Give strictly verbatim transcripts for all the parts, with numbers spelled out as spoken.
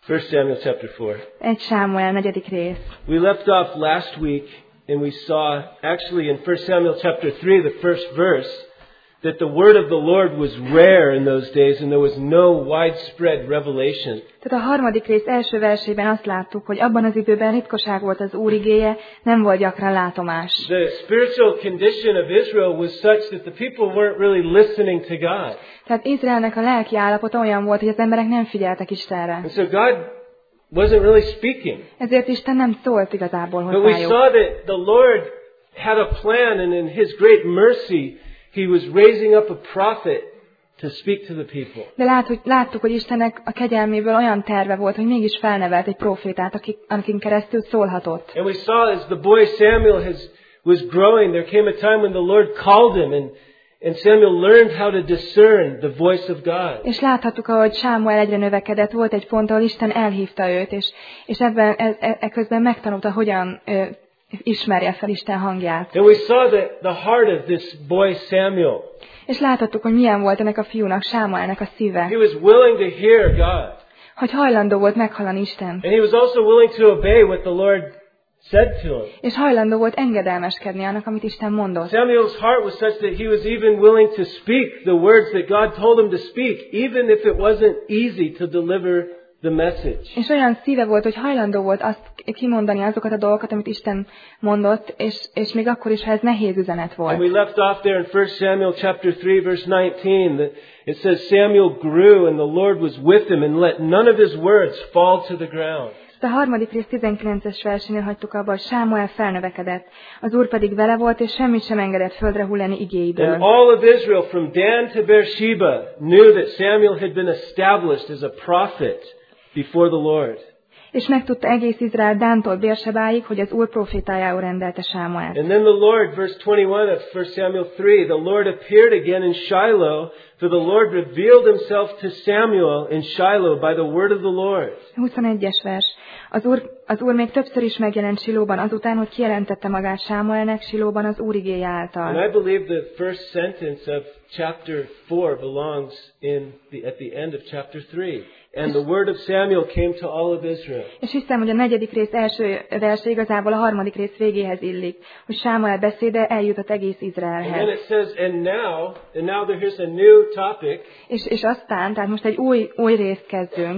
First Samuel chapter four. Egy Sámuel, negyedik rész. We left off last week and we saw actually in First Samuel chapter three, the first verse, that the word of the Lord was rare in those days and there was no widespread revelation. Tehát a harmadik rész első versében azt láttuk, hogy abban az időben ritkaság volt az Úr igéje, nem volt gyakran látomás. The spiritual condition of Israel was such that the people weren't really listening to God. Tehát Izraelnek a lelki állapota olyan volt, hogy az emberek nem figyeltek Istenre. And so God wasn't really speaking. Ezért Isten nem szólt igazából But we hozzájuk. saw that the Lord had a plan, and in His great mercy He was raising up a prophet to speak to the people. De lát, hogy, láttuk, hogy Istennek a kegyelméből olyan terve volt, hogy mégis felnevelt egy profétát, akik, akin keresztül szólhatott. And we saw as the boy Samuel has, was growing, there came a time when the Lord called him, and, and Samuel learned how to discern the voice of God. És láthattuk, ahogy Sámuel egyre növekedett, volt egy pont, ahol Isten elhívta őt, és, és ebben e, e, e közben megtanulta, hogyan e, ismerje fel Isten hangját. And we saw the, the heart of this boy Samuel. És láthattuk, hogy milyen volt ennek a fiúnak, Sámuelnek a szíve. He was willing to hear God. Hogy hajlandó volt meghallani Istent. And he was also willing to obey what the Lord said to him. És hajlandó volt engedelmeskedni annak, amit Isten mondott. Samuel's heart was such that he was even willing to speak the words that God told him to speak, even if it wasn't easy to deliver the message. És olyan szíve volt, hogy hajlandó volt azt kimondani azokat a dolgokat, amit Isten mondott, és, és még akkor is, ha ez nehéz üzenet volt. And we left off there in First Samuel chapter three verse nineteen that it says Samuel grew and the Lord was with him and let none of his words fall to the ground. A harmadik rész tizenkilences versénél hagytuk abba, hogy Sámuel felnövekedett, az Úr pedig vele volt, és semmit sem engedett földre hullani igéiből. And all of Israel from Dan to Beersheba knew that Samuel had been established as a prophet before the Lord. És megtudta egész Izrael Dántól Bérsebáig, hogy az Úr profétájául rendelte Sámuelt. And then the Lord, verse twenty-one of First Samuel three, the Lord appeared again in Shiloh, for the Lord revealed himself to Samuel in Shiloh by the word of the Lord. huszonegyes vers. Az Úr, az Úr még többször is megjelent Silóban azután, hogy kijelentette magát Sámuelnek Silóban az Úr igéje által. And I believe the first sentence of chapter four belongs in the, at the end of chapter three. And the word of Samuel came to all of Israel. És hiszem, hogy a negyedik rész első verse igazából a harmadik rész végéhez illik, hogy Sámuel beszéde eljutott egész And Izraelhez. then it says, and now, and now there here's a new topic. És, és aztán, tehát most egy új, új részt kezdünk.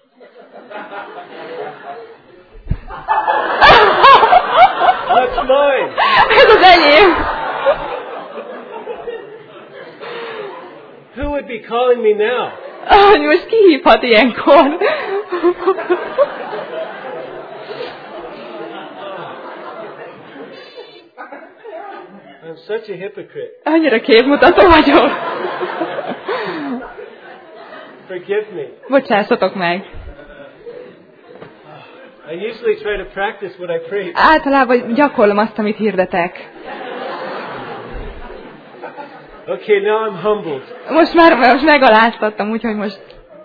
That's mine. Ez az enyém! Who would be calling me now? Ah, most ki hívhat ilyenkor? I'm such a hypocrite. Annyira képmutató vagyok. Forgive me. Bocsássatok meg. I usually try to practice what I preach. Általában gyakorlom azt, amit hirdetek. Okay, now I'm humbled. Most már most megaláztattam, úgyhogy most...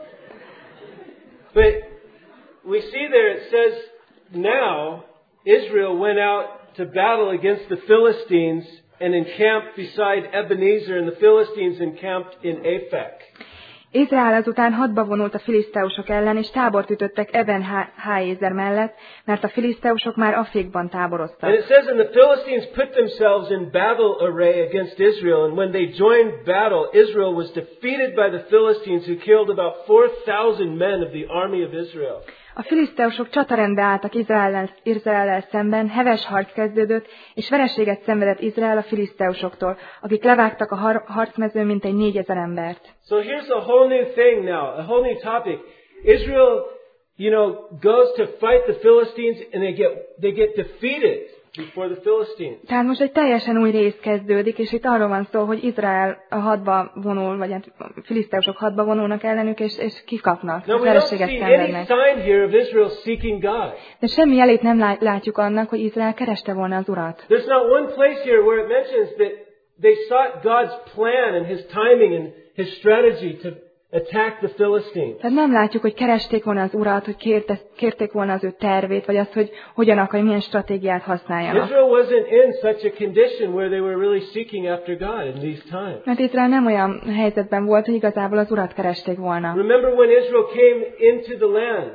But we see there it says, now Israel went out to battle against the Philistines and encamped beside Ebenezer, and the Philistines encamped in Aphek. Izrael azután hadba vonult a filiszteusok ellen, és tábort ütöttek Eben-Háézer mellett, mert a filiszteusok már Afékban táboroztak. And it says, and the Philistines put themselves in battle array against Israel, and when they joined battle, Israel was defeated by the Philistines, who killed about four thousand men of the army of Israel. A filiszteusok csatarendbe álltak Izraellel, Izraellel szemben, heves harc kezdődött, és vereséget szenvedett Izrael a filiszteusoktól, akik levágtak a har- harcmezőn mintegy négyezer embert. So here's a whole new thing now, a whole new topic. Israel, you know, goes to fight the Philistines, and they get they get defeated before the Philistines. Tehát most egy teljesen új rész kezdődik, és itt arról van szó, hogy Izrael a hadba vonul, vagy hát a filiszteusok hadba vonulnak ellenük, és, és kikapnak, Now we don't vereséget see any szenvednek. sign here of Israel seeking God. De semmi jelét nem lá- látjuk annak, hogy Izrael kereste volna az Urat. There's not one place here where it mentions that they sought God's plan and His timing and His strategy to attack the Philistines. Tehát nem látjuk, hogy keresték volna az Urat, hogy kérte, kérték volna az ő tervét, vagy azt, hogy hogyan akar, milyen stratégiát használjanak. Israel wasn't in such a condition where they were really seeking after God in these times. Mert Izrael nem olyan helyzetben volt, hogy igazából az Urat keresték volna. Remember when Israel came into the land?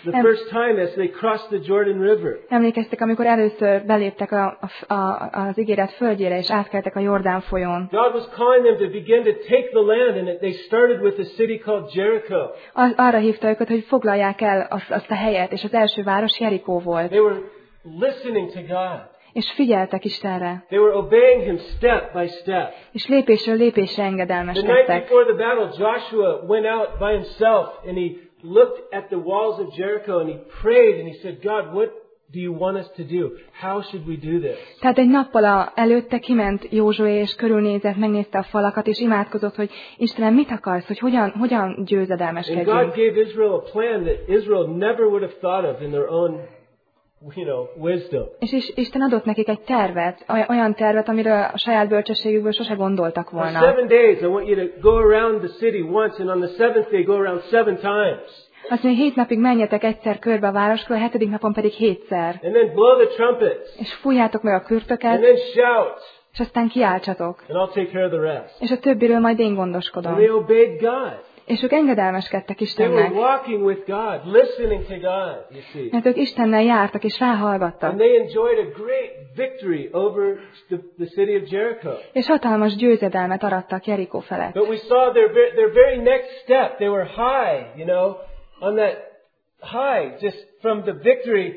The first time as they crossed the Jordan River. Emlékeztek, amikor először beléptek a, a, a, az ígéret földjére, és átkeltek a Jordán folyón. God was calling them to begin to take the land, and they started with a city called Jericho. Ar- arra hívta őket, hogy foglalják el azt, azt a helyet, és az első város Jerikó volt. They were listening to God. És figyeltek Istenre. They were obeying Him step by step. És lépésről lépésre The night engedelmeskedtek. before the battle, Joshua went out by himself, and he looked at the walls of Jericho, and he prayed, and he said, God, what do you want us to do? How should we do this? Tehát egy nappal a- előtte kiment Józsué, és körülnézett, megnézte a falakat, és imádkozott, hogy Istenem, mit akarsz, hogy hogyan, hogyan And God győzedelmeskedjünk. gave Israel a plan that Israel never would have thought of in their own, you know, wisdom. És is- Isten adott nekik egy tervet, oly- olyan tervet, amiről a saját bölcsességükből sose gondoltak For volna. seven days, I want you to go around the city once, and on the seventh day, go around seven times. Azt mondja, hét napig menjetek egyszer körbe a városkör, a hetedik napon pedig hétszer. And then blow the trumpets. És fújjátok meg a And kürtöket, then shout. és aztán kiáltsatok. And I'll take care of the rest. És a többiről majd én And gondoskodom. they obeyed God. És ők engedelmeskedtek They were Istennek, walking with God, listening to God, you see. mert ők Istennel jártak és And ráhallgattak. they enjoyed a great victory over the, the city of Jericho. És hatalmas győzedelmet arattak Jerikó felett. But we saw their, ve- their very next step, they were high, you know, on that high, just from the victory,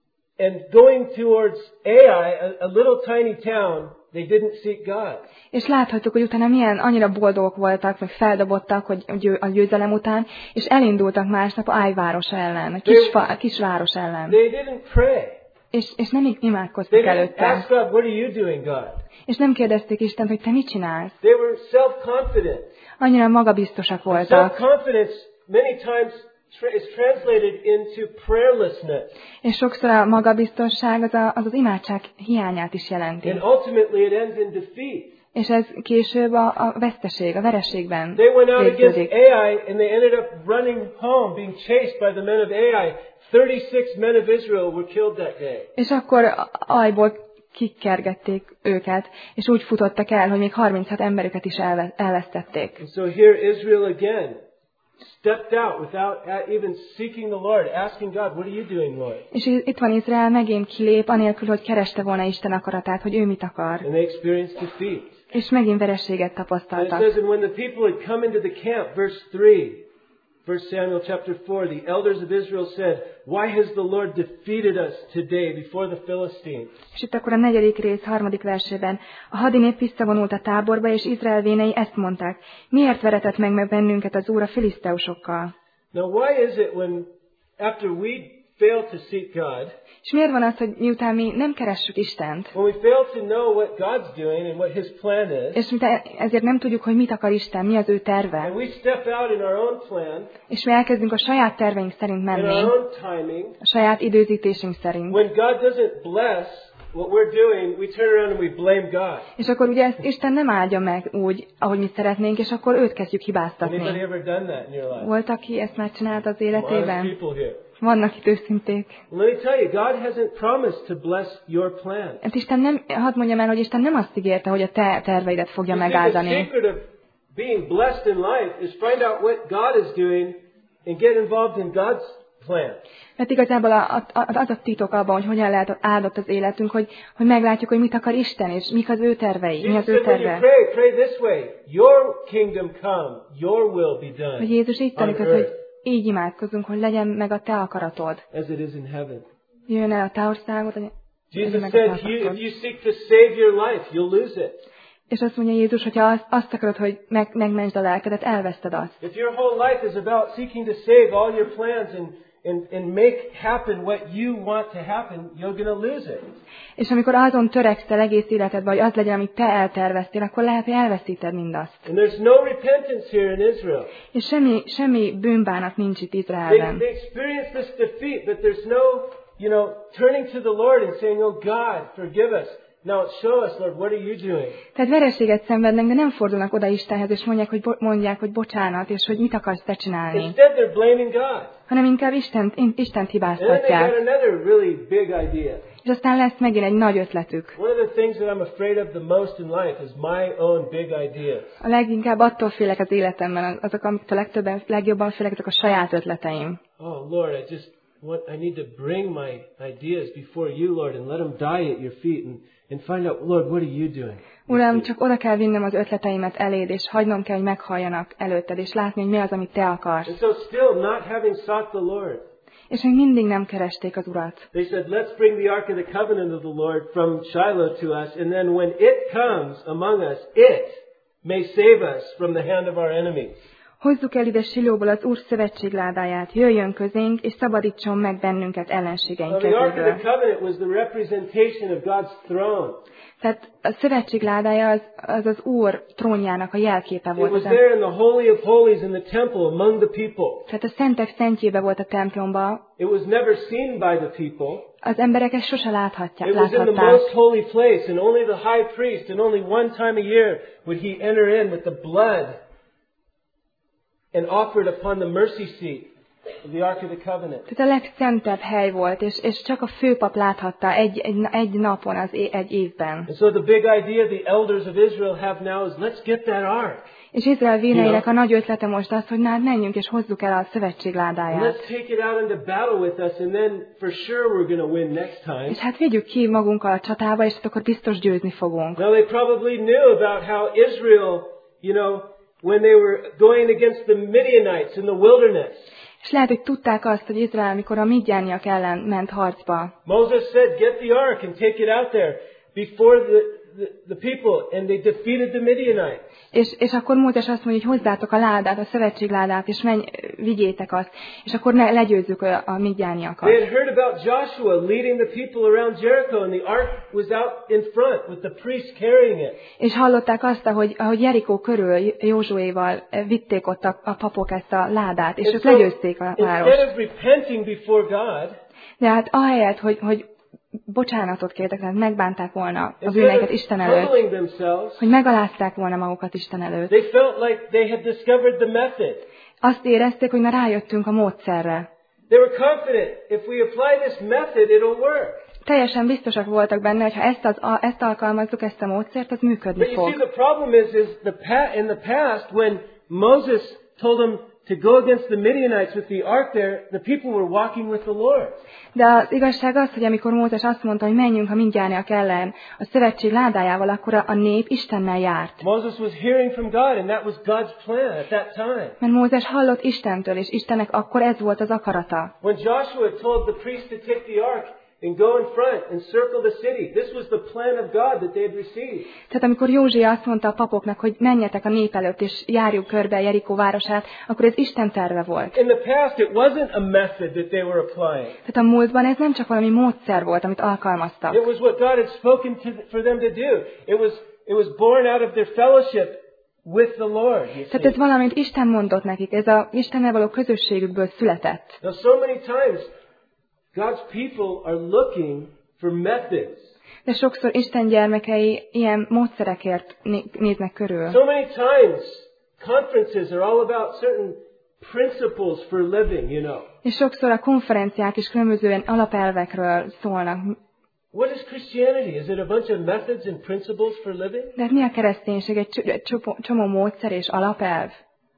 and going towards Ai, a, a little tiny town, they didn't seek God. És láthatjuk, hogy utána milyen annyira boldogok voltak, meg feldobottak hogy a győ- a győzelem után, és elindultak másnap Áj városa ellen, a kis, fa, kis város ellen. They didn't pray. És, és nem They imádkoztak didn't előtte. ask God, what are you doing, God? És nem kérdezték Istent, hogy te mit csinálsz. They were self-confident. Annyira magabiztosak voltak. Self-confidence many times tra- is translated into prayerlessness. És sokszor a magabiztosság az, a, az az imádság hiányát is jelenti. And ultimately it ends in defeat. És ez később a, a veszteség, a vereségben They went out against végződik. Ai and they ended up running home, being chased by the men of Ai. thirty-six men of Israel were killed that day. És akkor Ajból kikergették őket, és úgy futottak el, hogy még harminchat emberüket is elve- elvesztették. And so here Israel again stepped out without a- even seeking the Lord, asking God, what are you doing, Lord? És itt van Izrael, megint kilép, anélkül, hogy kereste volna Isten akaratát, hogy ő mit akar. And they experienced defeat. És megint verességet And it tapasztaltak. says, and when the people had come into the camp, verse three, First Samuel chapter four, the elders of Israel said, why has the Lord defeated us today before the Philistines? És itt akkor a negyedik rész, harmadik versében a hadinép visszavonult a táborba, és Izrael vénei ezt mondták: miért veretett meg meg bennünket az Úr a filiszteusokkal? Now why is it when, after we fail to seek God, És miért van az, hogy miután mi nem keressük Istent, when we fail to know what God's doing and what His plan is, és miután ezért nem tudjuk, hogy mit akar Isten, mi az ő terve, and we step out in our own plan, és mi elkezdünk a saját terveink szerint in menni, our own timing, a saját időzítésünk szerint, when God doesn't bless what we're doing, we turn around and we blame God. és akkor ugye ezt Isten nem áldja meg úgy, ahogy mi szeretnénk, és akkor őt kezdjük Anybody hibáztatni. ever done that in your life? Volt, aki ezt már csinált az Honest életében? people here. Vannak itt őszinték. Let me tell you, God hasn't promised to bless your plan. Hát Isten nem, hadd mondjam el, hogy Isten nem azt ígérte, hogy a te terveidet fogja You see, the megáldani. secret of being blessed in life is find out what God is doing and get involved in God's plan. Mert igazából a, a, az a titok abban, hogy hogyan lehet áldott az életünk, hogy, hogy meglátjuk, hogy mit akar Isten, és mik az ő tervei, mi Jesus az ő said when you terve. pray, pray this way. Your kingdom come, your will be done Hogy Jézus így on tanít, hogy earth így imádkozunk, hogy legyen meg a te akaratod. as it is in heaven. Jöjjön el a te országod, hogy legyen Jesus meg a te said, "You- akaratod. if you seek to save your life, you'll lose it. És azt mondja Jézus, hogyha azt, azt akarod, hogy meg, megmentsd a lelkedet, elveszted azt. If your whole life is about seeking to save all your plans and, and, and make happen what you want to happen, you're going to lose it. És amikor azon törekszel egész életedben, hogy az legyen, amit te elterveztél, akkor lehet, hogy elveszíted mindazt. And there's no repentance here in Israel. És semmi, semmi bűnbánat nincs itt They, Izraelben. they experience this defeat, but there's no, you know, turning to the Lord and saying, oh God, forgive us. Now show us, Lord, what are you doing? Tehát vereséget szenvednek, de nem fordulnak oda Istenhez, és mondják, hogy, bo- mondják, hogy bocsánat, és hogy mit akarsz te csinálni. Instead, they're blaming God. Hanem inkább Istent, Istent And then they got hibáztatják. another really big idea. És aztán lesz megint egy nagy ötletük. One of the things that I'm afraid of the most in life is my own big ideas. A leginkább attól félek az életemben, azok, amit a legtöbben, legjobban félek, azok a saját ötleteim. Oh Lord, I just what I need to bring my ideas before you, Lord, and let them die at your feet, and, and find out, Lord, what are you doing? Uram, csak oda kell vinnem az ötleteimet eléd, és hagynom kell, hogy meghalljanak előtted, és látni, hogy mi az, amit te akarsz. And so still not having sought the Lord, És még mindig nem keresték az Urat. they said, let's bring the Ark of the Covenant of the Lord from Shiloh to us, and then when it comes among us, it may save us from the hand of our enemies. Hozzuk el ide Silóból az Úr szövetségládáját, jöjjön közénk, és szabadítson meg bennünket ellenségeink Well, the Ark of kezéből. the Covenant was the representation of God's throne. Tehát a szövetségládája az, az az Úr trónjának a jelképe It volt. was Az there in the Holy of Holies in the temple among the people. Tehát a szentek szentjébe volt a templomba, It was never seen by the people. az emberek ezt sose láthatják, It was in the láthatták. most holy place, and only the high priest, and only one time a year would he enter in with the blood and offer it upon the mercy seat of the Ark of the Covenant. Tehát a legszentebb hely volt, és, és csak a főpap láthatta egy, egy, egy napon, az é, egy évben. And so the big idea the elders of Israel have now is, let's get that Ark. És Izrael véneinek a nagy ötlete most az, hogy na, hát menjünk és hozzuk el a szövetség And ládáját. let's take it out into battle with us, and then for sure we're going to win next time. És hát vigyük ki magunkkal a csatába, és akkor biztos győzni fogunk. Now they probably knew about how Israel, you know, when they were going against the Midianites in the wilderness. És lehet, hogy tudták azt, hogy Izrael, mikor a midjániak ellen ment harcba. Moses said, get the ark and take it out there before the, the, the people, and they defeated the Midianites. És, és akkor Mózes azt mondja, hogy hozzátok a ládát, a szövetségládát, és menj, vigyétek azt, és akkor ne legyőzzük a, a midjániakat. They had heard about Joshua leading the people around Jericho, and the ark was out in front with the priests carrying it. És hallották azt, ahogy, ahogy Jerikó körül Józsuéval vitték ott a, a papok ezt a ládát, és And ők so, legyőzték a várost. instead of repenting before God, De hát ahelyett, hogy, hogy bocsánatot kértek, tehát megbánták volna a instead bűneiket of Isten előtt, humbling themselves, hogy megalázták volna magukat Isten előtt, they felt like they had discovered the method. azt érezték, hogy na rájöttünk a módszerre. They were confident, if we apply this method, it'll work. Teljesen biztosak voltak benne, hogy ha ezt, az, a, ezt alkalmazzuk, ezt a módszert, az működni But you see, fog. the problem is, is the pa- in the past, when Moses told them to go against the Midianites with the ark there, the people were walking with the Lord. De az igazság az, hogy amikor Mózes azt mondta, hogy menjünk a mindjániak ellen a szövetség ládájával, akkor a, a nép Istennel járt. Moses was hearing from God, and that was God's plan at that time. Mert Mózes hallott Istentől, és Istennek akkor ez volt az akarata. When Joshua told the priests to take the ark and go in front and circle the city, this was the plan of God that they had received. Tehát amikor Józsi azt mondta a papoknak, hogy menjetek a nép előtt, és járjuk körbe Jerikó városát, akkor ez Isten terve volt. In the past, it wasn't a method that they were applying. Tehát a múltban ez nem csak valami módszer volt, amit alkalmaztak. It was what God had spoken to, for them to do. It was, it was born out of their fellowship with the Lord. You Tehát ez see. valamint Isten mondott nekik, ez a Istennel való közösségükből született. Now, so many times, God's people are looking for methods. De sokszor Isten gyermekei ilyen módszerekért né- néznek körül. So many times, conferences are all about certain principles for living, you know. És sokszor a konferenciák is különböző alapelvekről szólnak. What is Christianity? Is it a bunch of methods and principles for living? De hát mi a kereszténység? Egy cs- egy csomó, csomó módszer és alapelv?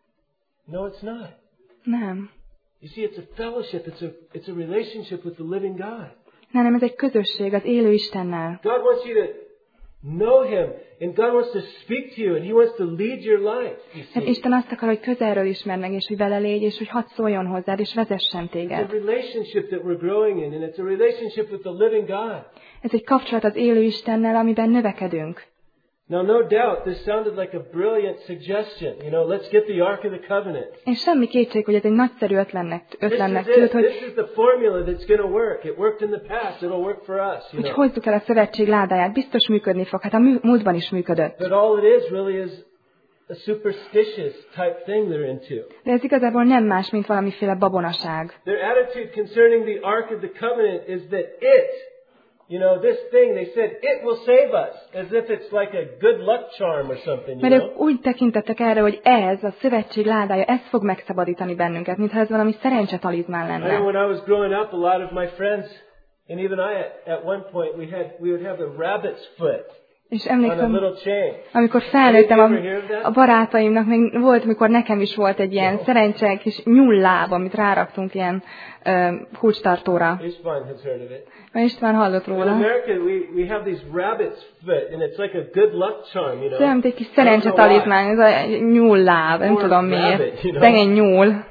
No, it's not. Nem. You see, it's a fellowship. It's a, it's a relationship with the living God. Nem, nem, ez egy közösség az élő Istennel. God wants you to know Him, and God wants to speak to you, and He wants to lead your life, you Hát see. Isten azt akar, hogy közelről ismerd meg, és hogy vele légy, és hogy hadd szóljon hozzád, és vezessen It's a téged. relationship that we're growing in, and it's a relationship with the living God. Ez egy kapcsolat az élő Istennel, amiben növekedünk. Now, no doubt, this sounded like a brilliant suggestion. You know, let's get the Ark of the Covenant. És semmi kétség, hogy ez egy nagyszerű ötlennek, This ötlennek is tűnt, it. hogy, This is the formula that's going to work. It worked in the past. It'll work for us, you hogy know. hozzuk el a szövetség ládáját. Biztos működni fog. Hát a mű- múltban is működött. But all it is really is a superstitious type thing they're into. De ez igazából nem más, mint valamiféle babonaság. Their attitude concerning the Ark of the Covenant is that it, you know, this thing, they said, it will save us, as if it's like a good luck charm or something, you Mert know. ők úgy tekintettek erre, hogy ez, a szövetség ládája, ez fog megszabadítani bennünket, mintha ez valami szerencsetalizmán I know lenne. when I was growing up, a lot of my friends, and even I at, at one point, we had we would have the rabbit's foot. És on a emlékszem, little chain. amikor felnőttem, a, a barátaimnak még volt, mikor nekem is volt egy ilyen szerencse kis nyulláb, amit ráraktunk ilyen uh, kulcstartóra. István has heard of it. István hallott In róla. America, we, we have these rabbit's foot, and it's like a good luck charm, you know. Olyan, mint egy kis szerencse talizmán, ez a nyulláb, nem tudom miért. Szegény nyúl.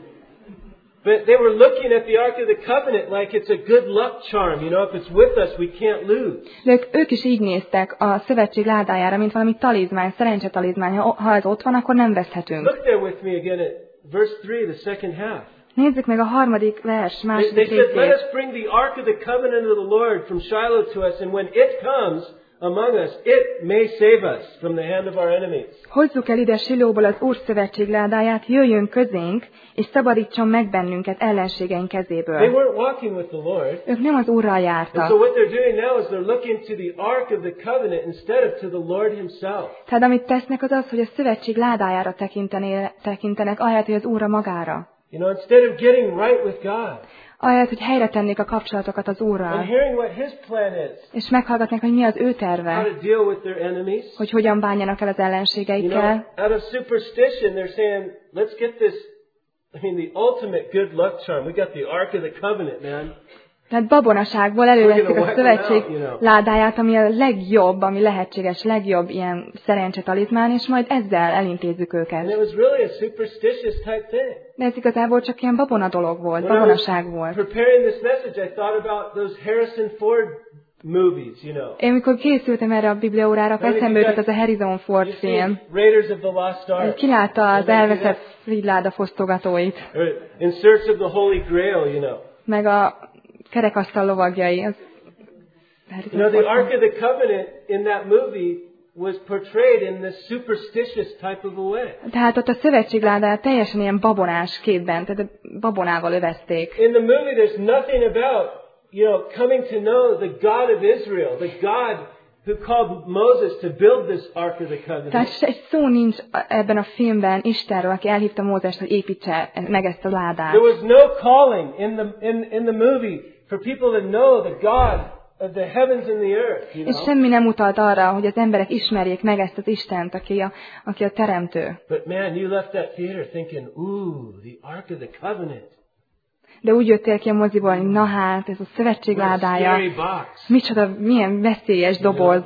But they were looking at the Ark of the Covenant like it's a good luck charm, you know, if it's with us, we can't lose. De ők, ők is így néztek a szövetség ládájára, mint valami talizmán, szerencse talizmán. Ha, ha ez ott van, akkor nem veszthetünk. Look there with me again at verse three, the second half. Nézzük meg a harmadik vers, They, második they said, let részét. us bring the Ark of the Covenant of the Lord from Shiloh to us, and when it comes among us, it may save us from the hand of our enemies. Hozzuk el ide Silóból az Úr szövetség ládáját, jöjjön közénk, és szabadítson meg bennünket ellenségeink They kezéből. weren't walking with the Lord. Ők nem az Úrral And so jártak. what they're doing now is they're looking to the Ark of the Covenant instead of to the Lord Himself. Tehát amit tesznek az az, hogy a szövetség ládájára tekintené- tekintenek, ahelyett, hogy az Úrra magára. You know, instead of getting right with God Ahelyett, hogy helyre tennék a kapcsolatokat az and Úrral, hearing what His plan is, és meghallgatnak, hogy mi az ő how terve, to deal with their enemies. hogy hogyan bánjanak el az You know, ellenségeikkel. out of superstition, they're saying, let's get this, I mean, the ultimate good luck charm. We got the Ark of the Covenant, man. Tehát babonaságból előveszik a szövetség ládáját, ami a legjobb, ami lehetséges, legjobb ilyen szerencse talizmán, és majd ezzel elintézzük And őket. it was really a superstitious type thing. De ez igazából csak ilyen babona dolog volt, When I was babonaság volt. preparing this message, I thought about those Harrison Ford movies, you know. Én mikor készültem erre a bibliaórára, akkor eszembe jutott az a Harrison Ford You film. see Raiders of the Lost Ark. Ki látta az elveszett frigyláda fosztogatóit, Or In Search of the Holy Grail, you know. meg a kerekasztal lovagjai. Az You know, the Ark of the Covenant in that movie was portrayed in this superstitious type of a way. Tehát ott a szövetségládáját teljesen ilyen babonás képben, tehát babonával övezték. In the movie, there's nothing about, you know, coming to know the God of Israel, the God who called Moses to build this Ark of the Tehát Covenant. egy szó nincs ebben a filmben Istenről, aki elhívta Mózest, hogy építse meg ezt a ládát. There was no calling in the in in the movie for people to know the God of the heavens and the earth, you És know. semmi nem utalt arra, hogy az emberek ismerjék meg ezt az Istent, aki a, aki a teremtő. But man, you left that theater thinking, ooh, the Ark of the Covenant. De úgy jöttél ki a moziból, hogy na hát, ez a szövetség What a ládája, scary box. micsoda, milyen veszélyes doboz.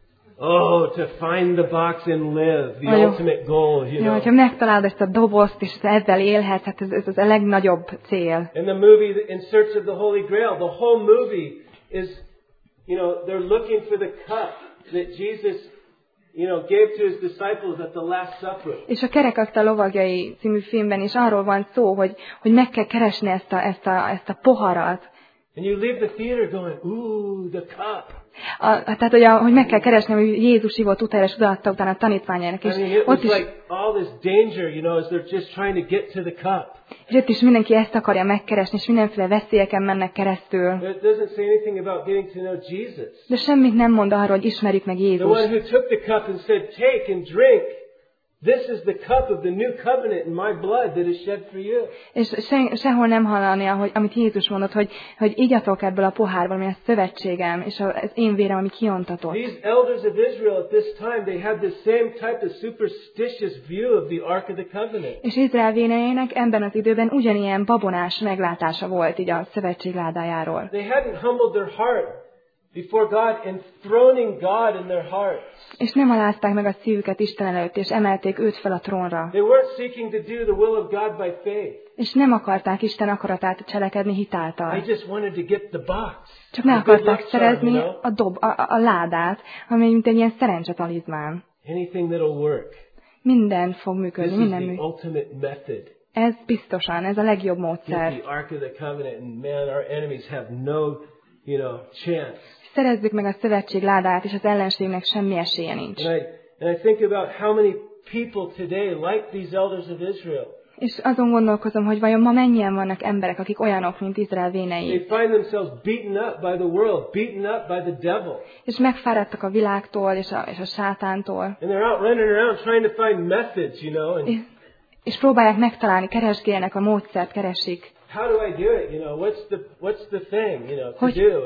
Oh, to find the box and live, the Nagyon- ultimate goal, you Ja, know. hogyha megtalálod ezt a dobozt, és ezzel élhetsz, hát ez, ez az a legnagyobb cél. In the movie, In Search of the Holy Grail, the whole movie is, you know, they're looking for the cup that Jesus, you know, gave to his disciples at the Last Supper. És a Kerekasztal lovagjai című filmben is arról van szó, hogy, hogy meg kell keresni ezt a, ezt, a, ezt a poharat. And you leave the theater going, ooh, the cup. A, tehát, hogy, a, hogy meg kell keresni, hogy Jézus ivott utána, és odaadta utána a tanítványának. És I mean, it was ott is, like all this danger, you know, as they're just trying to get to the cup. és ott is mindenki ezt akarja megkeresni, és mindenféle veszélyeken mennek keresztül. But it doesn't say anything about getting to know Jesus. De semmit nem mond arról, hogy ismerjük meg The one Jézust. who took the cup and said, take and drink. This is the cup of the new covenant in my blood that is shed for you. És se, sehol nem hallani, hogy, amit Jézus mondott, hogy, hogy igyatok ebből a pohárból, ami a szövetségem, és az én vérem, ami kiontatott. These elders of Israel at this time, they had the same type of superstitious view of the Ark of the Covenant. És Izrael véneinek ebben az időben ugyanilyen babonás meglátása volt így a szövetség ládájáról. They hadn't humbled their heart before God, enthroning God in their hearts. És nem alázták meg a szívüket Isten előtt, és emelték őt fel a trónra. They weren't seeking to do the will of God by faith. És nem akarták Isten akaratát cselekedni They hitáltal. just wanted to get the box. Csak meg The good akarták luck charm, you szerezni know? a, dob, a, a, a ládát, ami mint egy ilyen szerencsetalizmán. Anything that'll work. Minden fog This működni, is minden the működik. ultimate method. Ez biztosan, ez a legjobb Get módszer. the Ark of the Covenant, and man, our enemies have no, you know, chance. Szerezzük meg a szövetség ládát, és az ellenségnek semmi esélye nincs. And I and I think about how many people today like these elders of Israel. És azon gondolkozom, hogy vajon ma mennyien vannak emberek, akik olyanok, mint Izrael They vénei. find themselves beaten up by the world, beaten up by the devil. És megfáradtak a világtól és a, és a sátántól. And they're out running around trying to find methods, you know, and És, és próbálják megtalálni, keresgélnek a módszert, keresik. how do I do it, you know, what's the what's the thing, you know, to Hogy- do? And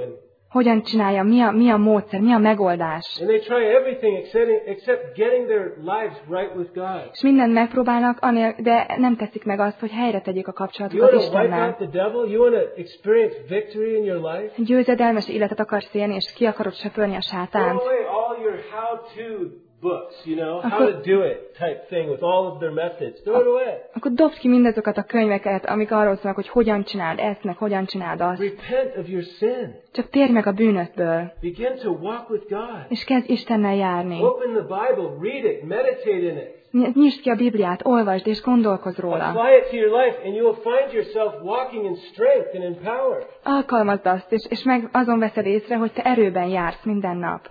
hogyan csinálja, mi a, mi a módszer, mi a megoldás. And they try everything except, except getting their lives right with God. És mindent megpróbálnak, de nem teszik meg azt, hogy helyre tegyék a You kapcsolatukat want to wipe Istennel. out the devil? You want to experience victory in your life? Győzedelmes életet akarsz élni, és ki akarod söpörni a Throw sátánt. away all your how-to books, you know, how to do it type thing with all of their methods. Throw it away. Akkor dobd ki mindazokat a könyveket, amik arról szólnak, hogy hogyan csináld ezt, meg hogyan csináld azt. Repent of your sin. Csak térj meg a bűnödből, Begin to walk with God. és kezd Istennel járni. Open the Bible, read it, meditate in it. Nyisd ki a Bibliát, olvasd és gondolkozz róla. Apply it to your life, and you will find yourself walking in strength and in power. Alkalmazd azt, és, és meg azon veszed észre, hogy te erőben jársz minden nap.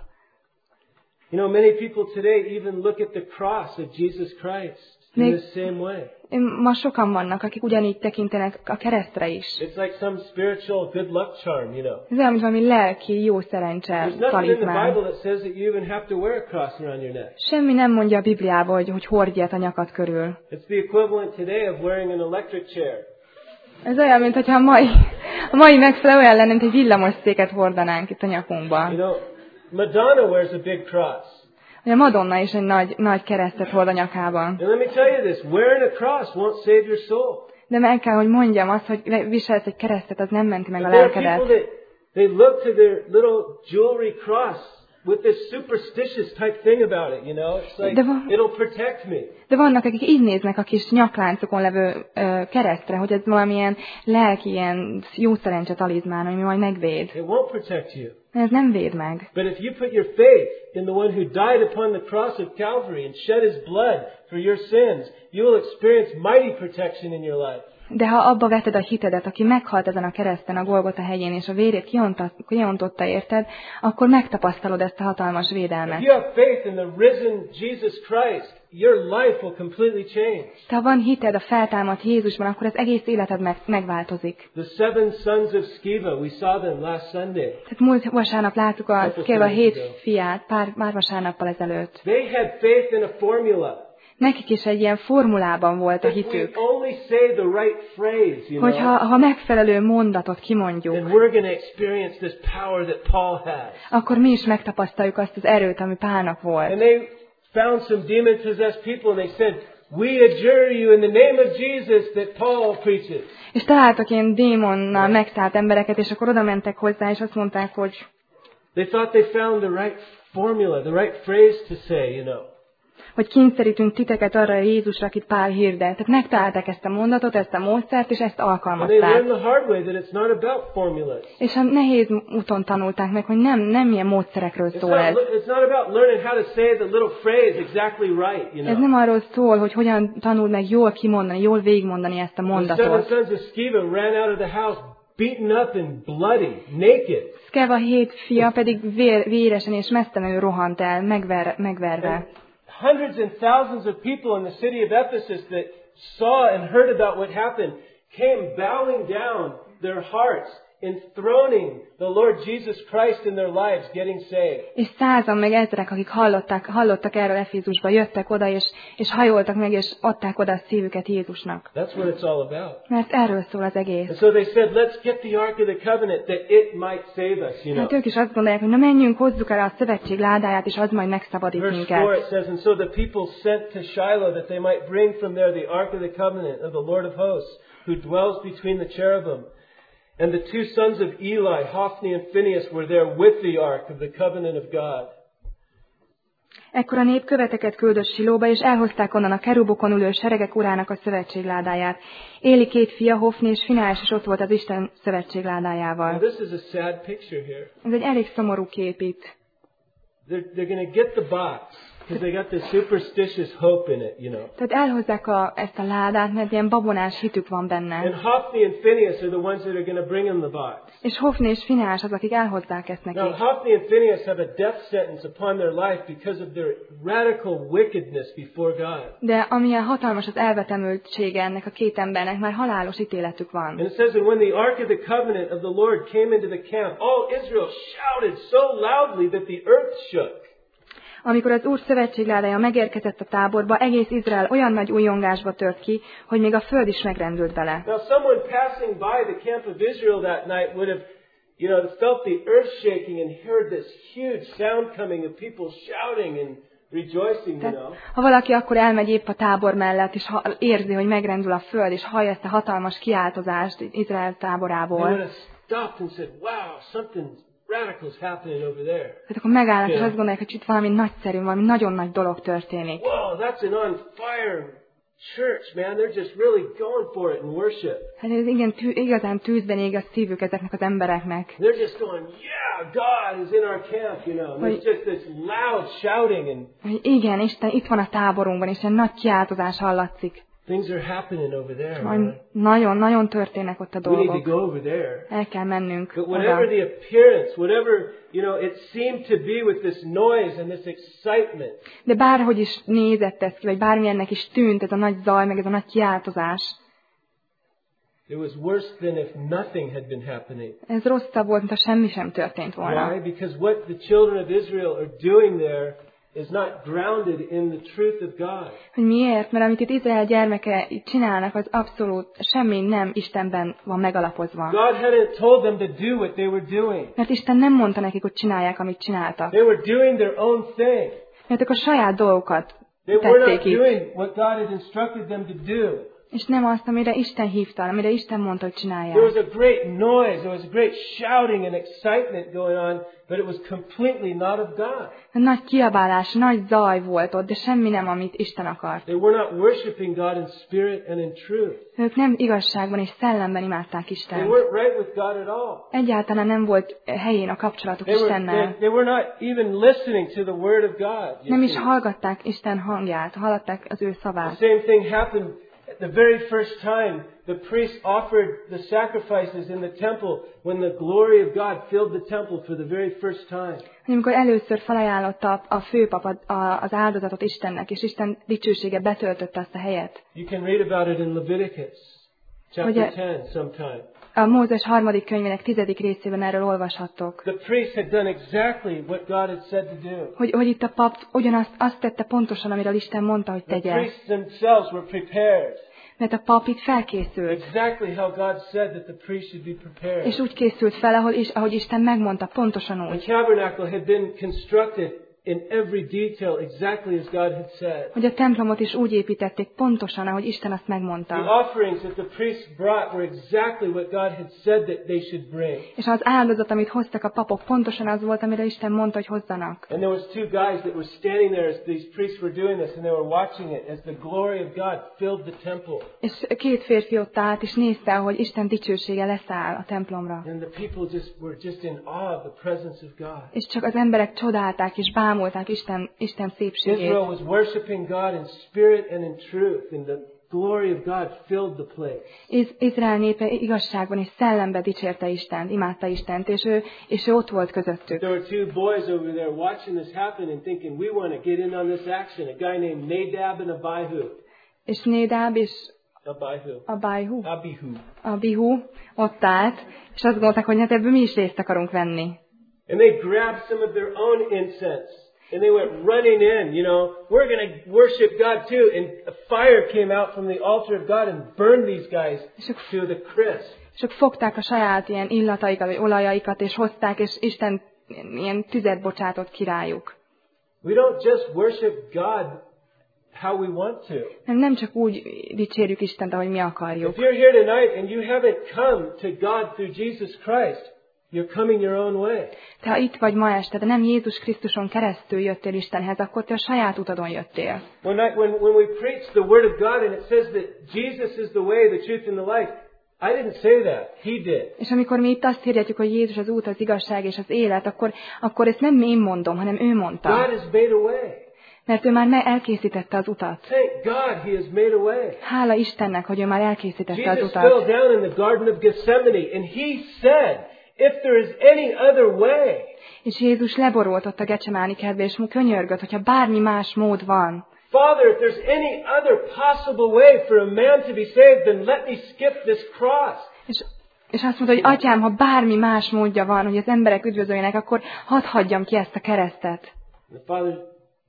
You know, many people today even look at the cross of Jesus Christ in Még- the same way. Ma sokan vannak, akik ugyanígy tekintenek a keresztre is. It's like some spiritual good luck charm, you know. Ez olyan, mint valami lelki, jó szerencse There's nothing in the talizmán. Bible that says that you even have to wear a cross around your neck. Semmi nem mondja a Bibliában, hogy, hogy hordj ilyet a nyakad körül. It's the equivalent today of wearing an electric chair. Ez olyan, mint hogyha a mai, a mai megfelelő olyan lenne, mint egy villamos széket hordanánk itt a nyakunkba. You know, Madonna wears a big cross. Ugye Madonna is egy nagy, nagy keresztet hord a nyakában. And let me tell you this, wearing a cross won't save your soul. De meg kell, hogy mondjam azt, hogy viselsz egy keresztet, az nem menti meg a But there are lelkedet. people that they look to their little jewelry cross with this superstitious type thing about it, you know? It's like, De van- it'll protect me. De vannak, akik így néznek a kis nyakláncokon levő ö, keresztre, hogy ez valamilyen lelki, ilyen jó szerencse talizmán, ami majd megvéd. It won't protect you. De ez nem véd meg. But if you put your faith in the one who died upon the cross of Calvary and shed his blood for your sins, you will experience mighty protection in your life. De ha abba veted a hitedet, aki meghalt ezen a kereszten, a Golgota hegyén, és a vérét kionta- kiontotta érted, akkor megtapasztalod ezt a hatalmas If védelmet. you have faith in the risen Jesus Christ, your life will completely change. De ha van hited a feltámadt Jézusban, akkor az egész életed meg, megváltozik. The seven sons of Sceva, we saw them last Sunday. Tehát múlt vasárnap láttuk a, That's a kérve a hét Sunday ago. fiát, pár, pár vasárnappal ezelőtt. They had faith in a formula. Nekik is egy ilyen formulában volt a If we hitük, only say the right phrase, you hogy ha, know, ha megfelelő mondatot kimondjuk, then we're going to experience this power that Paul has. akkor mi is megtapasztaljuk azt az erőt, ami Pálnak volt. And they found some demon-possessed people and they said, we adjure you in the name of Jesus that Paul preaches. És találtak ilyen démonnal megszállt embereket, és akkor oda mentek hozzá, és azt mondták, hogy, They thought they found the right formula, the right phrase to say, you know. hogy kényszerítünk titeket arra a Jézusra, akit Pál hirdet. Tehát megtalálták ezt a mondatot, ezt a módszert, és ezt And they alkalmazták. learned the hard way that it's not about formulas. És a nehéz úton tanulták meg, hogy nem, nem ilyen módszerekről It's szól not, ez. it's not about learning how to say the little phrase exactly right, you Ez know. nem arról szól, hogy hogyan tanuld meg jól kimondani, jól végigmondani ezt a The seven mondatot. sons of Sceva ran out of the house beaten up and bloody, naked. Szkeva hét fia pedig vér, véresen és mesztelenül rohant el, megver, megverve. Hundreds and thousands of people in the city of Ephesus that saw and heard about what happened came bowing down their hearts, enthroning the Lord Jesus Christ in their lives, getting saved. És százan meg ezrek, akik hallottak, hallottak erről Efézusba, jöttek oda, és, és hajoltak meg, és adták oda a szívüket Jézusnak. That's what it's all about. Mert erről szól az And egész. so they said, let's get the Ark of the Covenant that it might save us, you know. Hát ők is azt gondolják, hogy na menjünk, hozzuk el a szövetség ládáját, és az majd megszabadít Verse four it minket. says, and so the people sent to Shiloh that they might bring from there the Ark of the Covenant of the Lord of hosts, who dwells between the cherubim. And the two sons of Eli, Hophni and Phinehas, were there with the Ark of the Covenant of God. Ekkor a nép követeket küldött Silóba, és elhozták onnan a kerubokon ülő seregek urának a szövetségládáját. Éli két fia, Hofni és Fineás is ott volt az Isten Now szövetségládájával. this is a sad picture here. Ez egy elég szomorú kép itt. They're, they're going to get the box because they got this superstitious hope in it, you know. Tehát elhozzák a, ezt a ládát, mert ilyen babonás hitük van benne. And Hophni and Phinehas are the ones that are going to bring them the box. És Hofni és Fineás az, akik elhozzák ezt Now, nekik. Hophni and Phinehas have a death sentence upon their life because of their radical wickedness before God. De amilyen hatalmas az elvetemültsége ennek a két embernek, már halálos ítéletük van. And it says that when the Ark of the Covenant of the Lord came into the camp, all Israel shouted so loudly that the earth shook. Amikor az Úr szövetségládája megérkezett a táborba, egész Izrael olyan nagy újongásba tört ki, hogy még a föld is megrendült vele. Now, someone passing by the camp of Israel that night would have you know, felt the earth shaking and heard this huge sound coming of people shouting and rejoicing, you know. Ha valaki akkor elmegy épp a tábor mellett, és ha érzi, hogy megrendül a föld, és hallja ezt a hatalmas kiáltozást Izrael táborából, They would have stopped and said, wow, something radical is happening over there. tehát akkor megállnak, és azt gondolják, hogy itt valami nagyszerű, valami nagyon nagy dolog történik. Wow, that's an on fire church, man. They're just really going for it in worship. Hát ez igen, tű, igazán tűzben ég a szívük ezeknek az embereknek. They're just going, yeah, God is in our camp, you know. And there's just this loud shouting and Hogy igen, Isten itt van a táborunkban, és egy nagy kiáltozás hallatszik. things are happening over there. Majd Man. nagyon, nagyon történnek ott a We need to dolgok. go over there. El kell mennünk But oda. whatever the appearance, whatever, you know, it seemed to be with this noise and this excitement, De bárhogy is nézett ez ki, vagy bármilyennek is tűnt ez a nagy zaj, meg ez a nagy kiáltozás, it was worse than if nothing had been happening. ez rosszabb volt, mint ha semmi sem történt volna. Why? Because what the children of Israel are doing there is not grounded in the truth of God. Hogy miért? Mert amit itt Izrael gyermeke csinálnak, az abszolút semmi nem Istenben van megalapozva. God hadn't told them to do what they were doing. Mert Isten nem mondta nekik, hogy csinálják, amit csináltak. They were doing their own thing. Mert ők a saját dolgokat They were not tették itt. doing what God had instructed them to do. És nem azt, amire Isten hívta, amire Isten mondta, hogy There was csinálják. a great noise, there was a great shouting and excitement going on, but it was completely not of God. Nagy kiabálás, nagy zaj volt ott, de semmi nem, amit Isten akart. They were not worshiping God in spirit and in truth. Ők nem igazságban és szellemben imádták They Istent. weren't right with God at all. Egyáltalán nem volt helyén a kapcsolatuk They were, Istennel. they, they were not even listening to the word of God. you Nem is see. hallgatták Isten hangját, hallgatták az ő The szavát. same thing happened at the very first time the priests offered the sacrifices in the temple when the glory of God filled the temple for the very first time. Amikor először felajánlotta a főpap a- a- az áldozatot Istennek, és Isten dicsősége betöltötte azt a helyet. You can read about it in Leviticus chapter Ugye- ten sometime. A Mózes harmadik könyvének tizedik részében erről olvashattok. The priest had done exactly what God had said to do. Hogy, hogy itt a pap ugyanazt azt tette pontosan, amiről Isten mondta, hogy The tegye. priests themselves were prepared. Mert a pap itt felkészült. Exactly how God said that the priest should be prepared. És úgy készült fel, ahol is, ahogy Isten megmondta, pontosan The úgy. tabernacle had been constructed in every detail exactly as God had said. Hogy a templomot is úgy építették pontosan, ahogy Isten azt The megmondta. offerings that the priests brought were exactly what God had said that they should bring. És az áldozat, amit hoztak a papok, pontosan az volt, amire Isten mondta, hogy hozzanak. And there was two guys that were standing there as these priests were doing this, and they were watching it as the glory of God filled the temple. És két férfi ott állt, és nézte, hogy Isten dicsősége leszáll a templomra. And the people just were just in awe of the presence of God. És csak az emberek csodálták és bámulták Isten, Isten szépségét. Israel was worshiping God in spirit and in truth, and the glory of God filled the place. Iz- Izrael népe igazságban és szellemben dicsérte Istent, imádta Istent, és ő, és ő ott volt közöttük. There were two boys over there watching this happen and thinking, we want to get in on this action. A guy named Nadab and Abihu. És Nédáb és Abihu. Abihu, Abihu. Abihu ott állt, és azt gondolták, hogy hát ebből mi is részt akarunk venni. And they grabbed some of their own incense. And they went running in, you know, we're going to worship God too. And a fire came out from the altar of God and burned these guys to the crisp. És ők fogták a saját ilyen illataikat, vagy olajaikat, és hozták, és Isten ilyen tüzet bocsátott királyuk. We don't just worship God how we want to. Nem, nem csak úgy dicsérjük Istent, ahogy mi If akarjuk. you're here tonight and you haven't come to God through Jesus Christ, you're coming your own way. Te ha itt vagy ma este, de nem Jézus Krisztuson keresztül jöttél Istenhez, akkor te a saját utadon jöttél. When, I, when, when we preach the Word of God and it says that Jesus is the way, the truth, and the life, I didn't say that. He did. És amikor mi itt azt hirdetjük, hogy Jézus az út, az igazság és az élet, akkor, akkor ezt nem én mondom, hanem ő mondta. God has made a way. Mert ő már me- elkészítette az utat. Thank God He has made a way. Hála Istennek, hogy ő már elkészítette az Jesus fell utat. down in the Garden of Gethsemane and He said, if there is any other way, És Jézus leborult ott a Gecsemáni kertbe, és könyörgött, hogyha bármi más mód van. Father, if there's any other possible way for a man to be saved, then let me skip this cross. És, és azt mondta, hogy atyám, ha bármi más módja van, hogy az emberek üdvözöljenek, akkor hadd hagyjam ki ezt a keresztet. And the Father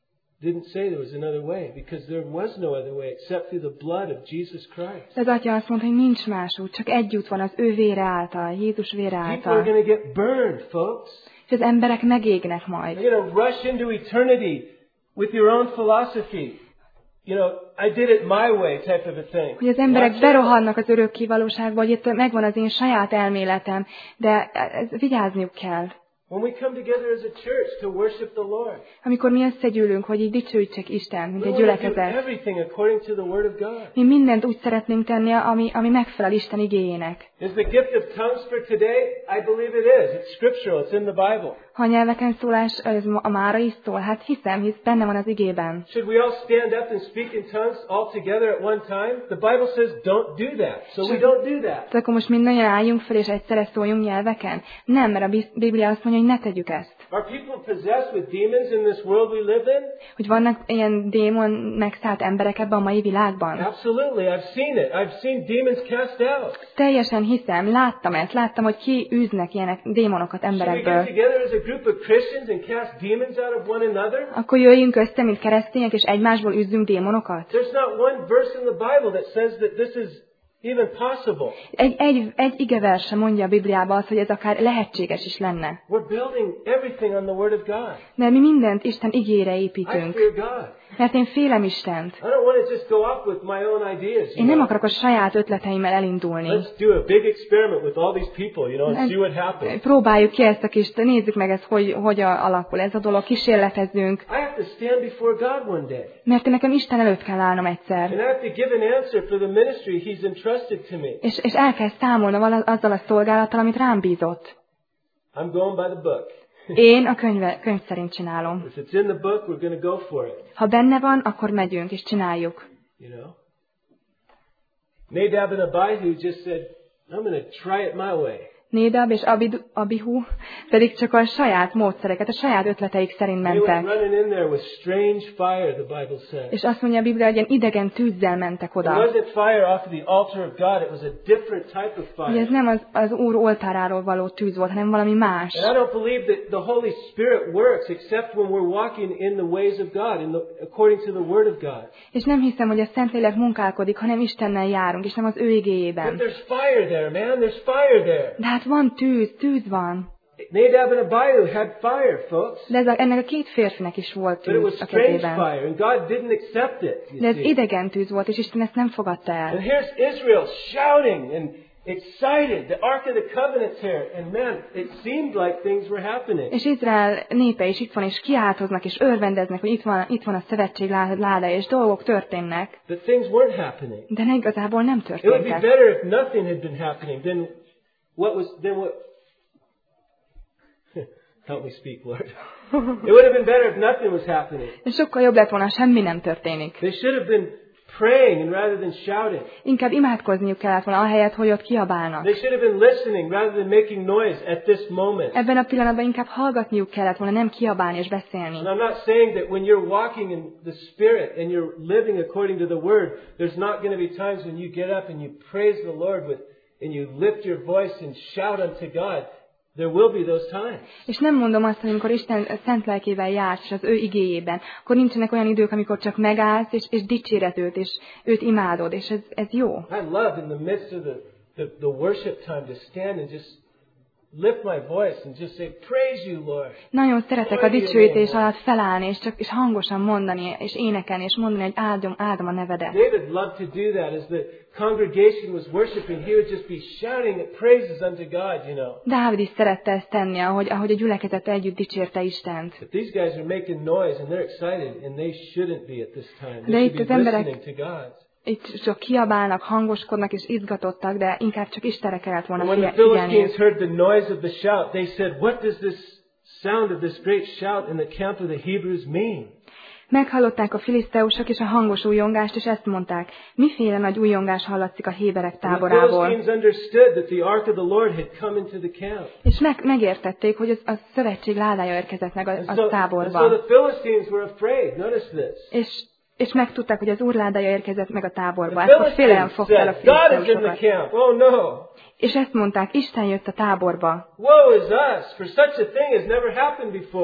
didn't say there was another way, because there was no other way except through the blood of Jesus Christ. Az atya azt mondta, hogy nincs más út, csak egy út van, az ő vére által, Jézus vére People are által. going to get burned, folks. És az emberek megégnek majd. You're going to rush into eternity with your own philosophy. You know, I did it my way type of a thing. Hogy az emberek berohannak az örökké valóságba, hogy itt megvan az én saját elméletem, de ez, vigyázniuk kell. When we come together as a church to worship the Lord, Amikor mi összegyűlünk, hogy így dicsőítsek Isten, mint we egy want to do gyülekezet, everything according to the Word of God. mi mindent úgy szeretnénk tenni, ami, ami megfelel Isten igéjének. Is the gift of tongues for today? I believe it is. It's scriptural. It's in the Bible. Ha a nyelveken szólás ez a mára is szól, hát hiszem, hisz benne van az igében. Should we all stand up and speak in tongues all together at one time? The Bible says don't do that. So we don't do that. Tehát akkor most mindannyian álljunk fel, és egyszerre szóljunk nyelveken? Nem, mert a Biblia azt mondja, hogy ne tegyük ezt. Are people possessed with demons in this world we live in? Hogy vannak ilyen démon megszállt emberek ebben a mai világban? Absolutely. I've seen it. I've seen demons cast out. Teljesen hiszem, láttam ezt, láttam, hogy ki űznek ilyenek démonokat Should we get emberekből. together as a group of Christians and cast demons out of one another? Akkor jöjjünk össze, mint keresztények, és egymásból üzzünk démonokat? There's not one verse in the Bible that says that this is even possible. Egy, egy, egy igevers sem mondja a Bibliában azt, hogy ez akár lehetséges is lenne. We're building everything on the Word of God. Mert mi mindent Isten igére I építünk. fear God. Mert én félem Istent. I don't want to just go off with my own ideas. You Én nem know? akarok a saját ötleteimmel elindulni. Let's do a big experiment with all these people, you know, and see what happens. Próbáljuk ki ezt a kis, nézzük meg ezt, hogy, hogy alakul ez a dolog, kísérletezzünk. I have to stand before God one day. Mert nekem Isten előtt kell állnom And egyszer. I have to give an answer for the ministry He's entrusted to me. És, és el kell számolnom vala- azzal a szolgálattal, amit rám bízott. I'm going by the book. Én a könyve, könyv szerint csinálom. If it's in the book, we're going to go for it. Ha benne van, akkor megyünk és csináljuk. You know? Nadab and Abihu just said, I'm going to try it my way. Nédab és Abid- Abihu pedig csak a saját módszereket, a saját ötleteik szerint They went mentek. running in there with strange fire, the Bible says. És azt mondja a Biblia, hogy ilyen idegen tűzzel mentek It oda. wasn't fire off of the altar of God. It was a different type of Hogy ez fire. nem az, az Úr oltáráról való tűz volt, hanem valami más. And I don't believe that the Holy Spirit works except when we're walking in the ways of God, in the, according to the Word of God. És nem hiszem, hogy a Szentlélek munkálkodik, hanem Istennel járunk, és nem az ő But igéjében. there's fire there, man. There's fire there. De hát van tűz, tűz van. Nadab and Abihu had fire, folks. De ez a, ennek a két férfinek is volt But it was tűz a strange kezében. fire, and God didn't accept it. You De ez see. idegen tűz volt, és Isten ezt nem fogadta And el. here's Israel shouting and excited. The Ark of the Covenant's here. And man, it seemed like things were happening. És Izrael népe is itt van, és kiáltoznak, és örvendeznek, hogy itt van, itt van a szövetség lá- ládája, és dolgok történnek. But things weren't happening. De ne, igazából nem It would be történtek. better if nothing had been happening than what was, than what, help me speak, Lord. It would have been better if nothing was happening. És sokkal jobb lett volna, ha semmi nem történik. They should have been praying and rather than shouting. Inkább imádkozniuk kellett volna, ahelyett, hogy ott kiabálnak. They should have been listening rather than making noise at this moment. Ebben a pillanatban inkább hallgatniuk kellett volna, nem kiabálni és beszélni. And I'm not saying that when you're walking in the Spirit and you're living according to the Word, there's not going to be times when you get up and you praise the Lord with, and you lift your voice and shout unto God. There will be those times. És nem mondom azt, hogy amikor Isten szent lelkével jársz, és az ő igéjében, akkor nincsenek olyan idők, amikor csak megállsz, és, és dicséred őt, és őt imádod, és ez, ez jó. I love in the midst of the, the, the worship time to stand and just lift my voice and just say, praise you, Lord. Nagyon szeretek a dicsőítés alatt felállni, és csak és hangosan mondani, és énekelni, és mondani, hogy áldom, áldom a nevedet. David loved to do that. As the congregation was worshiping, he would just be shouting praises unto God, you know. Dávid is szerette ezt tenni, ahogy, ahogy a gyülekezet együtt dicsérte Istent. But these guys are making noise and they're excited and they shouldn't be at this time. De They itt should be az emberek- listening to God. Itt csak kiabálnak, hangoskodnak és izgatottak, de inkább csak Istenre kellett volna And when the figye- figyelniük. Philistines heard the noise of the shout, they said, what does this sound of this great shout in the camp of the Hebrews mean? Meghallották a filiszteusok és a hangos újjongást, és ezt mondták, miféle nagy újjongás hallatszik a héberek And the táborából. Philistines understood that the ark of the Lord had come into the camp. És meg, megértették, hogy az, a szövetség ládája érkezett meg a, And a so, and so táborba. the Philistines were afraid. Notice this. És, és megtudták, hogy az úr ládája érkezett meg a táborba. The Akkor félelem Philistines fogta el a said, God is in the filiszteusokat. camp. Oh no. És ezt mondták, Isten jött a táborba. Woe is us, for such a thing has never happened before.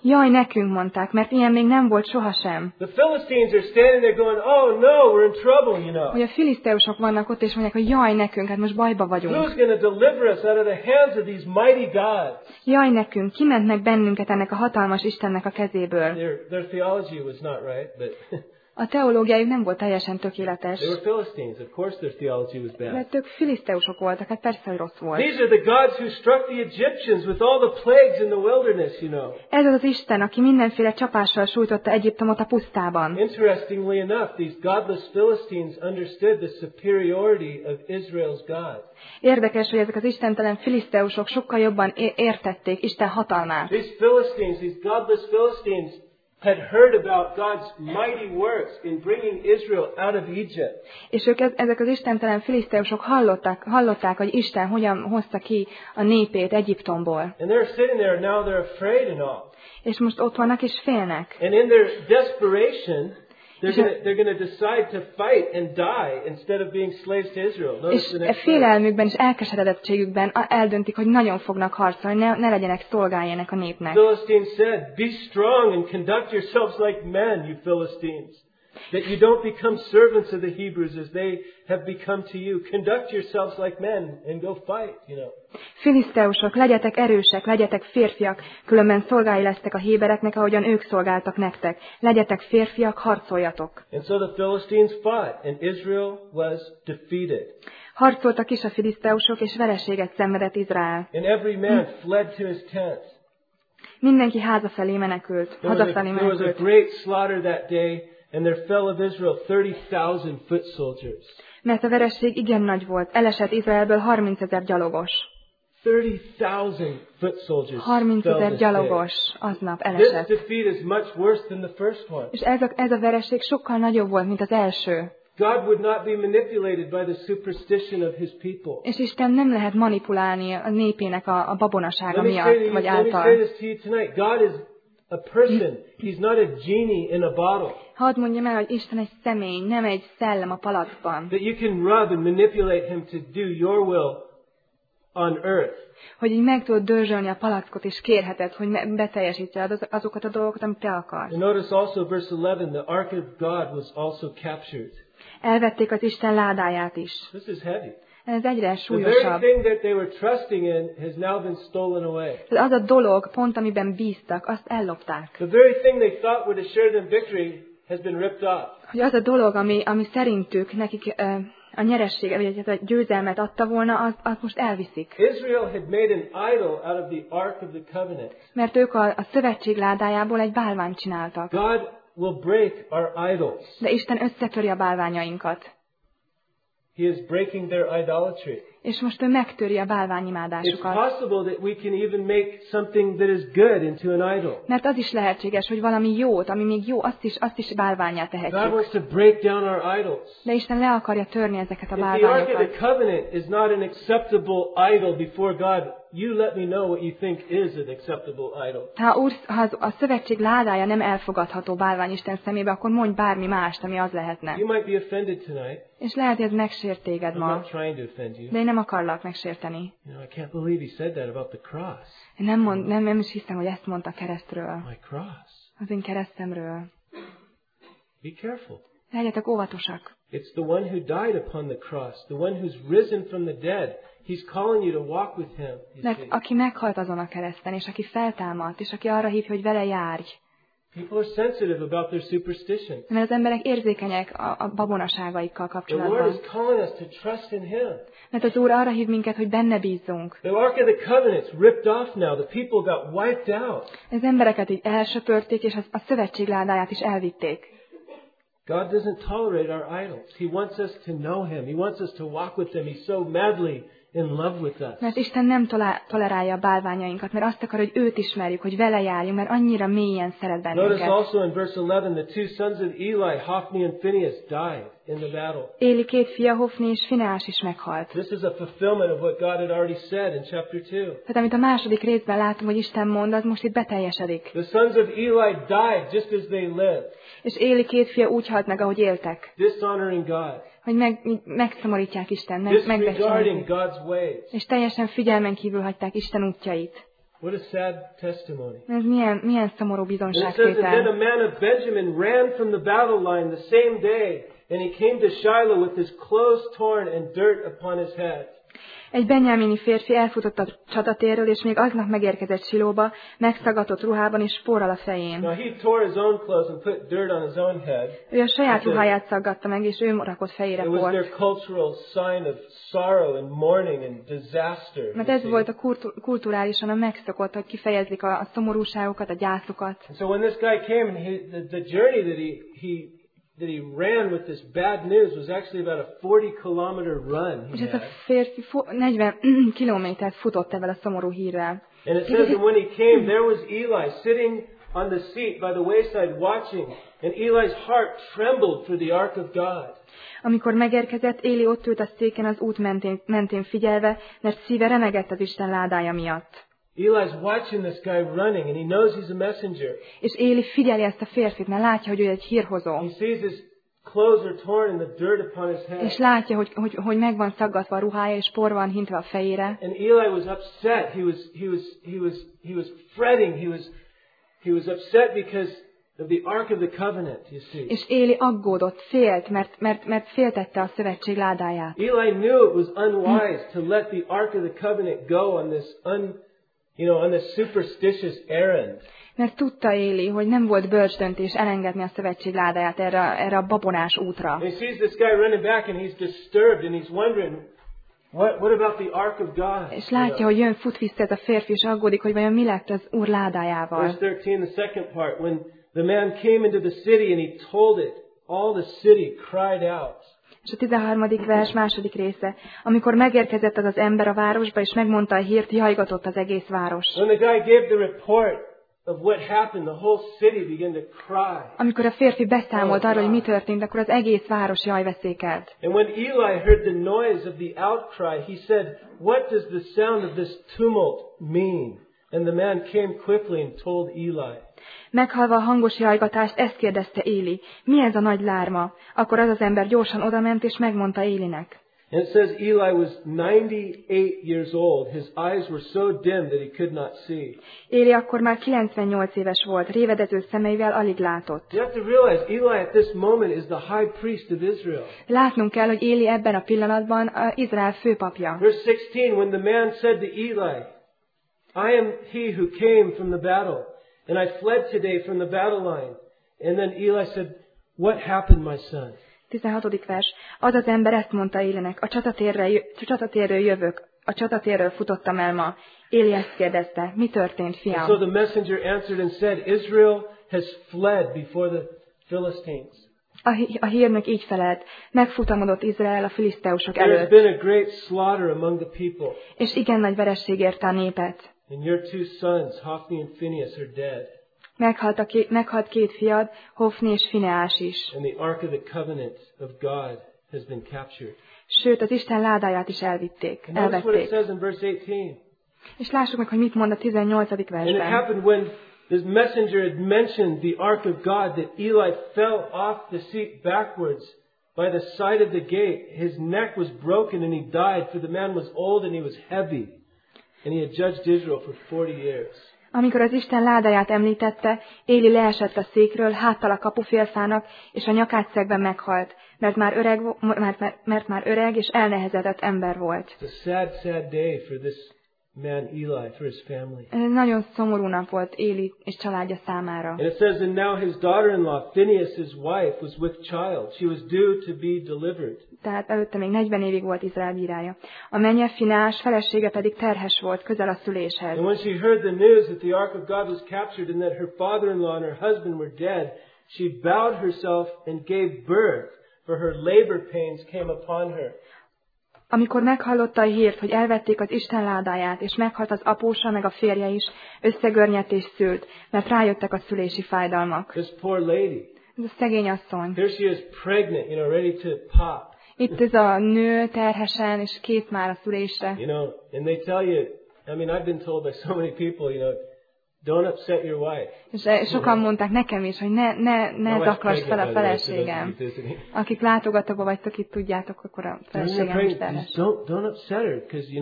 Jaj, nekünk mondták, mert ilyen még nem volt sohasem. The Philistines are standing there going, oh no, we're in trouble, you know. Hogy a filiszteusok vannak ott, és mondják, hogy jaj, nekünk, hát most bajba vagyunk. Who's going to deliver us out of the hands of these mighty gods? Jaj, nekünk, ki ment meg bennünket ennek a hatalmas Istennek a kezéből? Their, their theology was not right, but A teológiájuk nem volt teljesen tökéletes. they were Philistines. Of course their theology was bad. Mert ők filiszteusok voltak, hát persze, hogy rossz volt. These are the gods who struck the Egyptians with all the plagues in the wilderness, you know. Ez az az Isten, aki mindenféle csapással sújtotta Egyiptomot a pusztában. Interestingly enough, these godless Philistines understood the superiority of Israel's God. Érdekes, hogy ezek az istentelen filiszteusok sokkal jobban értették Isten hatalmát. These Philistines, these godless Philistines, had heard about God's mighty works in bringing Israel out of Egypt. És ők ezek az istentelen filiszteusok hallották, hallották, hogy Isten hogyan hozta ki a népét Egyiptomból. And they're sitting there now, they're afraid and all. És most ott vannak és félnek. And in their desperation, they're going they're going to decide to fight and die instead of being slaves to Israel. Notice És the e next verse. félelmükben és elkeseredettségükben eldöntik, hogy nagyon fognak harcolni, ne, ne legyenek szolgái ennek a népnek. Philistines said, "Be strong and conduct yourselves like men, you Philistines, that you don't become servants of the Hebrews as they have become to you. Conduct yourselves like men and go fight," you know. Filiszteusok, legyetek erősek, legyetek férfiak, különben szolgái lesztek a hébereknek, ahogyan ők szolgáltak nektek. Legyetek férfiak, harcoljatok. And so the Philistines fought, and Israel was defeated. Harcoltak is a filiszteusok, és vereséget szenvedett Izrael. And every man fled to his tent. Mindenki háza felé menekült, There was, hazafelé a, there was a menekült. great slaughter that day, and there fell of Israel thirty thousand foot soldiers. Mert a veresség igen nagy volt, elesett Izraelből harmincezer gyalogos. thirty thousand foot soldiers fell harmincezer this day. gyalogos aznap This elesett. defeat is much worse than the first one. És ez a, ez a vereség sokkal nagyobb volt, mint az első. God would not be manipulated by the superstition of his people. És Isten nem lehet manipulálni a népének a, a babonasága Let me, say to miatt, you, vagy let me say által. this to you tonight. God is a person. He's not a genie in a bottle Hadd mondjam el, hogy Isten egy személy, nem egy szellem a palackban. that you can rub and manipulate him to do your will on earth. Hogy így meg tudod dörzsölni a palackot, és kérheted, hogy me- beteljesítse az- azokat a dolgokat, amit te akarsz. And notice also verse eleven, the ark of God was also captured. Elvették az Isten ládáját is. This is heavy. Ez egyre The very súlyosabb. thing that they were trusting in has now been stolen away. Az a dolog, pont amiben bíztak, azt ellopták. The very thing they thought would assure them victory has been ripped off. Hogy az a dolog, ami, ami szerintük nekik ö, a nyerességet, vagy a győzelmet adta volna, azt, azt most elviszik. Israel had made an idol out of the ark of the covenant. Mert ők a, a szövetség ládájából egy bálványt csináltak. God will break our idols. De Isten összetöri a bálványainkat. He is breaking their idolatry. És most ő megtöri a It's bálványimádásukat. possible that we can even make something that is good into an idol. Mert az is lehetséges, hogy valami jót, ami még jó, azt is, azt is bálvánnyá God tehetjük. wants to break down our idols. De Isten le akarja törni ezeket a If the Ark of bálványokat. the Covenant is not an acceptable idol before God, you let me know what you think is an acceptable idol. Ha, úr, ha az- a szövetség ládája nem elfogadható bálvány Isten szemébe, akkor mondj bármi mást, ami az lehetne. You might be offended tonight. És lehet, hogy ez megsért téged I'm ma, not trying to offend you. de én nem akarlak megsérteni. You know, I can't believe he said that about the cross. Én nem, mond, nem, nem is hiszem, hogy ezt mondta keresztről, My cross. az én keresztemről. Be careful. Legyetek óvatosak. It's the one who died upon the cross, the one who's risen from the dead. He's calling you to walk with him. You Mert see. aki meghalt azon a kereszten, és aki feltámadt, és aki arra hívja, hogy vele járj. People are sensitive about their superstition. Mert az emberek érzékenyek a, a babonaságaikkal The Lord kapcsolatban. is calling us to trust in Him. Mert az Úr arra hív minket, hogy benne bízzunk. The Ark of the Covenant's ripped off now. The people got wiped out. Az embereket így elsöpörték, és az, a szövetség ládáját is elvitték. God doesn't tolerate our idols. He wants us to know Him. He wants us to walk with Him. He's so madly in love with us. Mert Isten nem tolá- tolerálja a bálványainkat, mert azt akar, hogy őt ismerjük, hogy vele járjunk, mert annyira mélyen szeret Notice bennünket. also in verse eleven, the two sons of Eli, Hophni and Phinehas, died in the battle. Éli két fia, Hofni és Fineás is meghalt. This is a fulfillment of what God had already said in chapter two. Tehát amit a második részben látunk, hogy Isten mond, az most itt beteljesedik. The sons of Eli died just as they lived, És Éli két fia úgy halt meg, ahogy éltek. dishonoring God, Hogy meg, megszomorítják Isten, meg, disregarding megbecsülik. God's ways. És teljesen figyelmen kívül hagyták Isten útjait. What a sad testimony. Ez milyen, milyen szomorú And it says, and then a bizonságtétel. man of Benjamin ran from the battle line the same day, and he came to Shiloh with his clothes torn and dirt upon his head. Egy benjamini férfi elfutott a csatatérről, és még aznap megérkezett Silóba, megszagatott ruhában és porral a fején. Now he tore his own clothes and put dirt on his own head. Ő a saját ruháját szaggatta meg, és ő rakott fejére It was port. their cultural sign of sorrow and mourning and disaster. Mert you ez see. volt a kultu- kulturálisan a megszokott, hogy kifejezik a, a szomorúságokat, a gyászukat. And so when this guy came, and he, the, the journey that he, he that he ran with this bad news was actually about a forty kilometer run És he ez a had. férfi fo- negyven kilométert futott ezzel a szomorú hírrel. And it says that when he came, there was Eli sitting on the seat by the wayside watching, and Eli's heart trembled for the ark of God. Amikor megérkezett, Éli ott ült a széken az út mentén, mentén figyelve, mert szíve remegett az Isten ládája miatt. Eli's watching this guy running, and he knows he's a messenger. És Éli figyeli ezt a férfit, mert látja, hogy ő egy hírhozó. He sees his clothes are torn and the dirt upon his head. És látja, hogy, hogy, hogy meg van szaggatva a ruhája, és por van hintve a fejére. And Eli was upset. He was he was he was he was fretting. He was he was upset because of the Ark of the Covenant, you see. És Éli aggódott, félt, mert, mert, mert féltette a szövetség ládáját. Eli knew it was unwise to let the Ark of the Covenant go on this un you know, on this superstitious errand. Mert tudta Éli, hogy nem volt bölcs döntés elengedni a szövetség ládáját erre, erre a babonás útra. And he sees this guy running back and he's disturbed and he's wondering, what what about the Ark of God? És látja, hogy jön, fut vissza ez a férfi, és aggódik, hogy vajon mi lett az Úr ládájával. Verse thirteen, the second part, when the man came into the city and he told it, all the city cried out. És a tizenharmadik vers második része. Amikor megérkezett az az ember a városba, és megmondta a hírt, jajgatott az egész város. When the guy gave the report of what happened, the whole city began to cry. Amikor a férfi beszámolt arról, hogy mi történt, akkor az egész város jajveszékelt. And when Eli heard the noise of the outcry, he said, what does the sound of this tumult mean? And the man came quickly and told Eli. Meghalva a hangos jajgatást, ezt kérdezte Éli. Mi ez a nagy lárma? Akkor az az ember gyorsan odament, és megmondta Élinek. And it says Eli was ninety-eight years old. His eyes were so dim that he could not see. Éli akkor már kilencvennyolc éves volt, révedező szemeivel alig látott. You have to realize Eli at this moment is the high priest of Israel. Látnunk kell, hogy Éli ebben a pillanatban az Izrael főpapja. Verse sixteen, when the man said to Eli, I am he who came from the battle, and I fled today from the battle line. And then Eli said, what happened, my son? tizenhatodik vers. Az az ember ezt mondta Élinek, a csatatérről, csatatérről jövök, a csatatérről futottam el ma. Éli ezt kérdezte, mi történt, And so fiam? the messenger answered and said, Israel has fled before the Philistines. A, hí- a hírnök így felelt, megfutamodott Izrael a filiszteusok There has előtt, been a great slaughter among the people, és igen nagy veresség érte a népet. and your two sons, Hophni and Phinehas, are dead, Meghalt, a két, meghalt két fiad, Hofni és Fineás is. and the Ark of the Covenant of God has been captured. Sőt, az Isten ládáját is elvitték, And notice what it elvették. says in verse eighteen. És lássuk meg, hogy mit mond a tizennyolcadik And it versben. happened when this messenger had mentioned the ark of God that Eli fell off the seat backwards by the side of the gate. His neck was broken and he died, for the man was old and he was heavy. And he had judged Israel for forty years. Amikor az Isten ládáját említette, Éli leesett a székről, háttal a kapufélfának, és a nyakátszegben meghalt, mert már, öreg, vo- mert, mert, mert már öreg és elnehezedett ember volt. It's a sad, sad day for this man Eli, for his family. Ez egy nagyon szomorú nap volt Éli és családja számára. And it says, and now his daughter-in-law, Phinehas, his wife, was with child. She was due to be delivered. Tehát előtte még negyven évig volt Izrael bírája. A menye Fineás felesége pedig terhes volt, közel a szüléshez. And when she heard the news that the ark of God was captured and that her father-in-law and her husband were dead, she bowed herself and gave birth, for her labor pains came upon her. Amikor meghallotta a hírt, hogy elvették az Isten ládáját, és meghalt az apósa meg a férje is, összegörnyedt és szült, mert rájöttek a szülési fájdalmak. This poor lady, Ez a szegény asszony. here she is pregnant, you know, ready to pop. Itt ez a nő terhesen, és kész már a szülésre. You know, and they tell you, I mean, I've been told by so many people, you know, don't upset your wife. És eh, sokan mondták nekem is, hogy ne, ne, ne My wife's zaklasd fel a pregnant, by the way, so those of feleségem. you visiting. Akik látogatóba vagytok, itt tudjátok, akkor a When you're feleségem is pregnant, terhes. just don't, don't upset her, because, you know,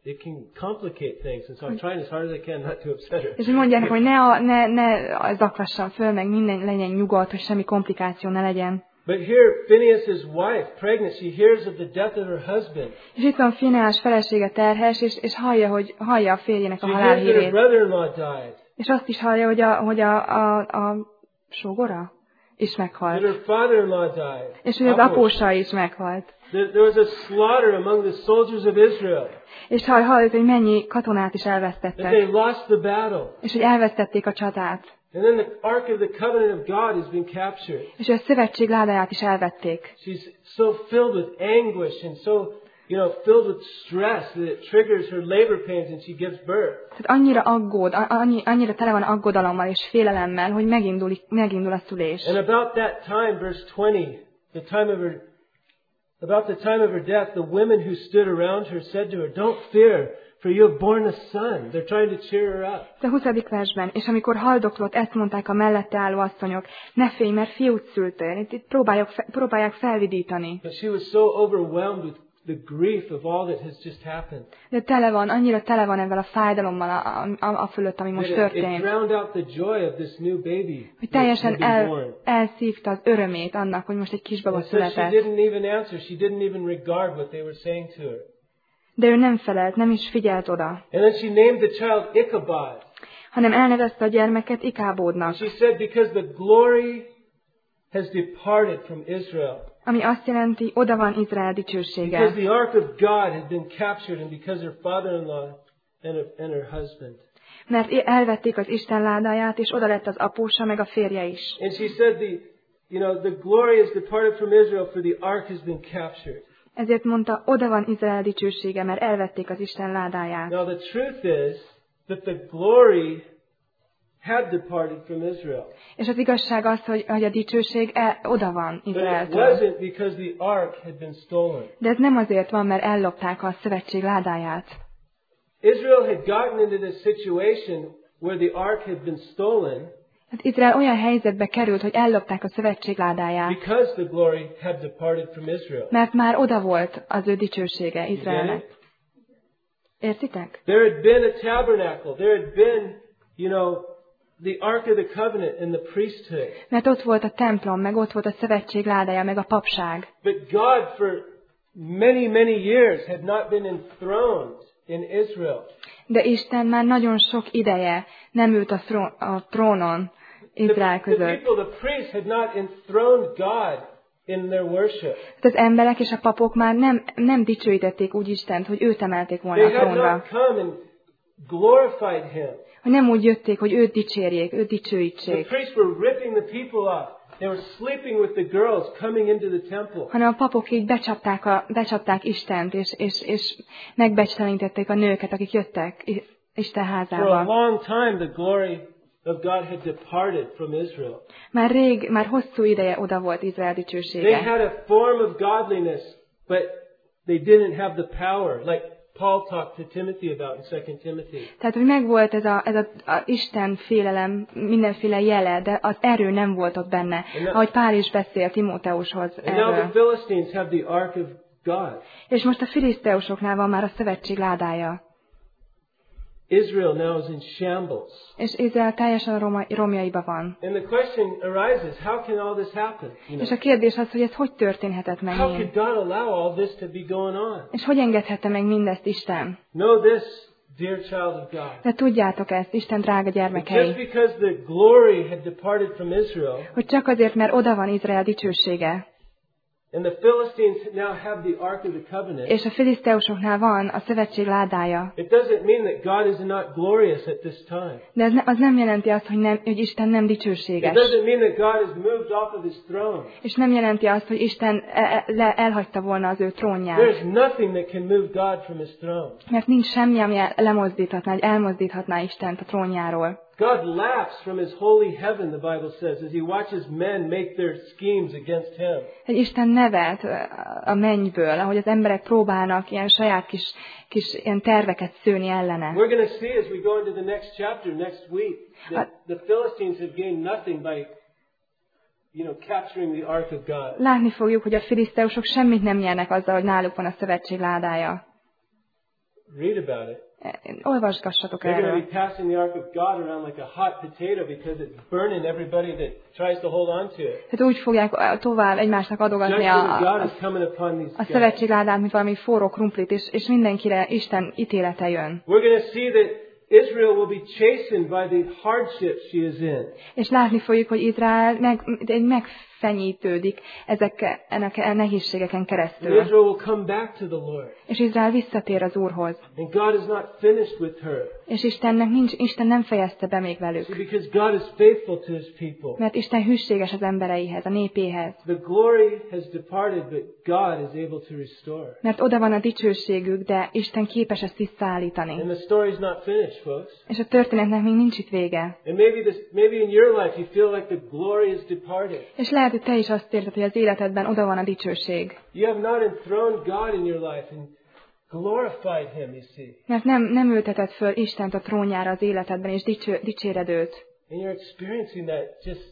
it can complicate things, and so I'm trying as hard as I can not to upset her. És mondják, hogy ne, a, ne, ne zaklassam föl, meg minden legyen nyugodt, hogy semmi komplikáció ne legyen. But here, Phinehas' wife, pregnant, she hears of the death of her husband. És itt van Fineás felesége terhes, és, és hallja, hogy hallja a férjének a She hears that her halálhírét. brother-in-law died. És azt is hallja, hogy a, hogy a, a, a sógora is That meghalt. her father-in-law died. És hogy az apósa is meghalt. There, there was a slaughter among the soldiers of Israel. És hall, hallott, hogy mennyi katonát is That they elvesztettek. lost the battle. És hogy elvesztették a csatát. And then the Ark of the Covenant of God has been captured. És a szövetség ládáját is elvették. She's so filled with anguish and so, you know, filled with stress that it triggers her labor pains and she gives birth. Tehát annyira aggód, annyi, annyira tele van aggodalommal és félelemmel, hogy megindul, megindul a szülés. And about that time, verse twenty, the time of her, about the time of her death, the women who stood around her said to her, "Don't fear, for you have borne a son." They're trying to cheer her up. A huszadik versben, és amikor haldoklott, ezt mondták a mellette álló asszonyok, ne félj, mert fiút szültél. Itt, itt próbálják, fe, próbálják felvidítani. But she was so overwhelmed with the grief of all that has just happened. De tele van, annyira tele van ebben a fájdalommal a, a, a fölött, ami most That it, it történt, drowned out the joy of this new baby hogy that teljesen had been el, born. elszívta az örömét annak, hogy most egy kisbaba And so she született. didn't even answer. She didn't even regard what they were saying to her. De ő nem felelt, nem is figyelt oda, And then she named the child Ichabod. hanem elnevezte a gyermeket Ikábódnak, She said, because the glory has departed from Israel. ami azt jelenti, oda van Izrael Because dicsősége. the ark of God had been captured and because her father-in-law and her, and her husband. Mert elvették az Isten ládáját, és oda lett az apósa, meg a férje is. And she said, the, you know, the glory has departed from Israel for the ark has been captured. Ezért mondta, oda van Izrael dicsősége, mert elvették az Isten ládáját. Now the truth is that the glory had departed from Israel. És az igazság az, hogy, hogy a dicsőség el, oda van But it Izraeltől. wasn't because the ark had been stolen. De ez nem azért van, mert ellopták a szövetség ládáját. Israel had gotten into this situation where the ark had been stolen Hát Izrael olyan helyzetbe került, hogy ellopták a szövetség ládáját, because the glory had departed from Israel. mert már oda volt az ő dicsősége You get Izraelnek. it? Értitek? There had been a tabernacle. There had been, you know, the Ark of the Covenant and the priesthood. Mert ott volt a templom, meg ott volt a szövetség ládája, meg a papság. But God for many, many years had not been enthroned in Israel. De Isten már nagyon sok ideje nem ült a, thrón, a trónon Izrael The, the között. people, the priests had not enthroned God in their worship. Az emberek és a papok már nem, nem dicsőítették úgy Istent, hogy őt emelték volna They a had trónra. not come and glorified Him. Hogy nem úgy jötték, hogy őt dicsérjék, őt The dicsőítsék, priests were ripping the people off. They were sleeping with the girls coming into the temple. hanem a papok így becsapták, a, becsapták Istent, és, és, és megbecslenítették a nőket, akik jöttek I- Isten For a házába. long time, the glory of God had departed from Israel. Már rég, már hosszú ideje oda volt Izrael They dicsősége. had a form of godliness, but they didn't have the power, like Paul talked to Timothy about in Second Timothy. Tehát, hogy megvolt ez a, ez a, a Isten félelem, mindenféle jele, de az erő nem volt ott benne. Ahogy Pál is beszél Timóteushoz And now the erről. Philistines have the ark of God. És most a filiszteusoknál van már a szövetség ládája. Israel now is in shambles. És Izrael teljesen roma, romjaiba van. And the question arises, how can all this happen? You És know, a kérdés az, hogy ez hogy történhetett meg how így? could God allow all this to be going on? És hogy engedhette meg mindezt Isten? Know this, dear child of God. De tudjátok ezt, Isten drága Just gyermekei, because the glory had departed from Israel, hogy csak azért, mert oda van Izrael dicsősége, and the Philistines now have the Ark of the Covenant, és a filiszteusoknál van a szövetség ládája, it doesn't mean that God is not glorious at this time. de ez ne, az nem jelenti azt, hogy, nem, hogy Isten nem It dicsőséges. doesn't mean that God has moved off of His throne. És nem jelenti azt, hogy Isten el, el, elhagyta volna az ő trónját. There's nothing that can move God from His throne. Mert nincs semmi, ami el- lemozdíthatná, vagy elmozdíthatná Istent a trónjáról. God laughs from His holy heaven, the Bible says, as He watches men make their schemes against Him. Hogy Isten nevet a mennyből, ahogy az emberek próbálnak ilyen saját kis, kis ilyen terveket szőni ellene. We're going to see as we go into the next chapter next week that the Philistines have gained nothing by, you know, capturing the Ark of God. Látni fogjuk, hogy a filiszteusok semmit nem nyernek azzal, hogy náluk van a szövetség ládája. Read about it. Olvasgassatok They're going to erről. be passing the ark of God around like a hot potato because it's burning everybody that tries to hold on to it. Tehát úgy fogják tovább egymásnak adogatni Judgment of a, God a, is coming upon these a guys. szövetségládát, mint valami forró krumplit, és, és mindenkire Isten ítélete jön. We're going to see that Israel will be chastened by the hardships she is in. És látni fogjuk, hogy Izrael meg, egy megfenyítődik ezek, ennek a nehézségeken And keresztül. Israel will come back to the Lord. És Izrael visszatér az Úrhoz. And God is not finished with her. És Istennek nincs, Isten nem fejezte be még velük. See, because God is faithful to His people. Mert Isten hűséges az embereihez, a népéhez. The glory has departed, but God is able to restore. Mert oda van a dicsőségük, de Isten képes ezt visszaállítani. And the story's not finished, folks. És a történetnek még nincs itt vége. And maybe this, maybe in your life you feel like the glory has departed. És lehet, hogy te is azt érzed, hogy az életedben oda van a dicsőség. You have not enthroned God in your life and glorified Him, you see. Mert nem, nem ülteted föl Istent a trónjára az életedben, és dicső, dicséred őt. And you're experiencing that just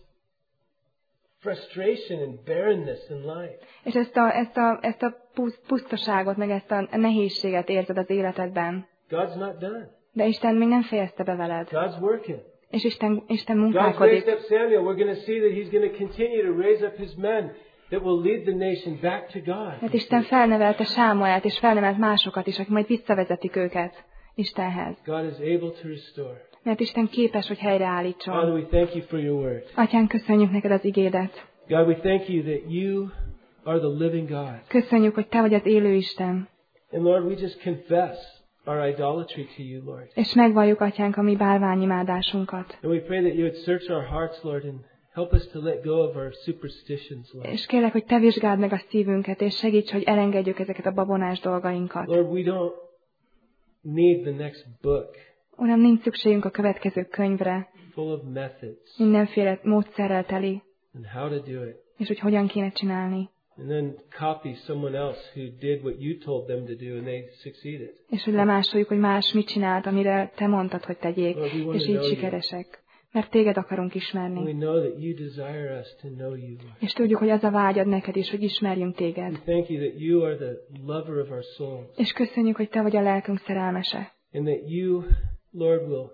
frustration and barrenness in life. És ezt a, ezt a, ezt a pusztaságot, meg ezt a nehézséget érzed az életedben. God's not done. De Isten még nem fejezte be veled. God's working. És Isten, Isten God's munkálkodik. raised up Samuel. We're going to see that He's going to continue to raise up His men that will lead the nation back to God. Mert Isten felnevelte Sámuelt, és felnevelt másokat is, akik majd visszavezetik őket Istenhez. God is able to restore. Mert Isten képes, hogy helyreállítson. Father, we thank you for your word. Atyánk, köszönjük neked az igédet. God, we thank you that you are the living God. Köszönjük, hogy te vagy az élő Isten. And Lord, we just confess our idolatry to you, Lord. És megvalljuk, Atyánk, a mi bálványimádásunkat. And we pray that you would search our hearts, Lord, and help us to let go of our superstitions, Lord. És kérlek, hogy te vizsgáld meg a szívünket, és segíts, hogy elengedjük ezeket a babonás dolgainkat. Lord, we don't need the next book Uram, nincs szükségünk a következő könyvre, full of methods mindenféle módszerrel teli, and how to do it. és hogy hogyan kéne csinálni. And then copy someone else who did what you told them to do and they succeeded. És hogy lemásoljuk, hogy más mit csinált, amire te mondtad, hogy tegyék, Lord, we want és to így know you. sikeresek. Mert téged akarunk And we ismerni. know that you desire us to know you, Lord. És tudjuk, hogy az a vágyad neked is, hogy ismerjünk We téged. thank you that you are the lover of our souls. És köszönjük, hogy te vagy a lelkünk szerelmese. And that you, Lord, will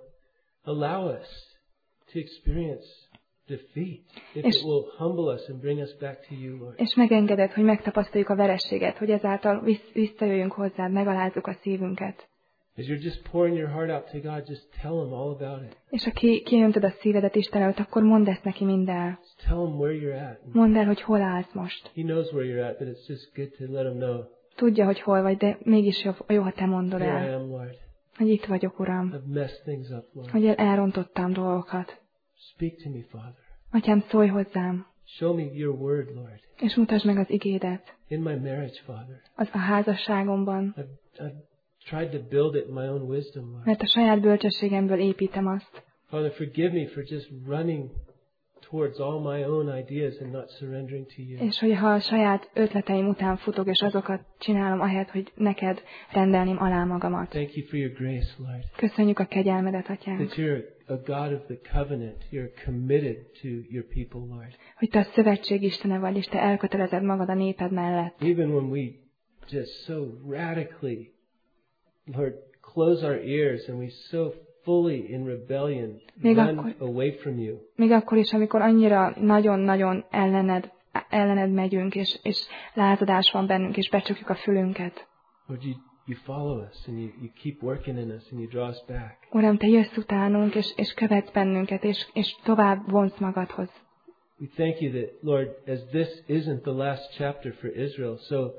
allow us to experience defeat if És- it will humble us and bring us back to you, Lord. És megengeded, hogy megtapasztaljuk a verességet, hogy ezáltal vissz- visszajöjjünk hozzád, megalázzuk a szívünket. As you're just pouring your heart out to God, just tell Him all about it. És ha ki, kiöntöd a szívedet Isten előtt, akkor mondd ezt neki mind el. Just tell Him where you're at. Mondd el, hogy hol állsz most. He knows where you're at, but it's just good to let Him know. Tudja, hogy hol vagy, de mégis jó, jó ha te mondod Here I el, am, Lord. hogy itt vagyok, Uram, I've messed things up, Lord. hogy el- elrontottam dolgokat. Speak to me, Father. Atyám, szólj hozzám, Show me your word, Lord. és mutasd meg az igédet. In my marriage, Father. Az a házasságomban, I've, I've tried to build it in my own wisdom, Lord. mert a saját bölcsességemből építem azt. Father, forgive me for just running towards all my own ideas and not surrendering to you. És hogy ha a saját ötleteim után futok, és azokat csinálom, ahelyett, hogy neked rendelném alá magamat. Thank you for your grace, Lord. Köszönjük a kegyelmedet, Atyánk, That you're a God of the covenant. You're committed to your people, Lord. hogy te a szövetség Istene vagy, és te elkötelezed magad a néped mellett. Even when we just so radically, Lord, close our ears and we so fully in rebellion Még run akkor- away from you. Még akkor is, amikor annyira nagyon-nagyon ellened, ellened megyünk, és, és lázadás van bennünk, és becsukjuk a fülünket. Lord, you, you follow us and you, you keep working in us and you draw us back. Uram, te jössz utánunk, és, és követsz bennünket, és, és tovább vonsz magadhoz. We thank you that, Lord, as this isn't the last chapter for Israel, so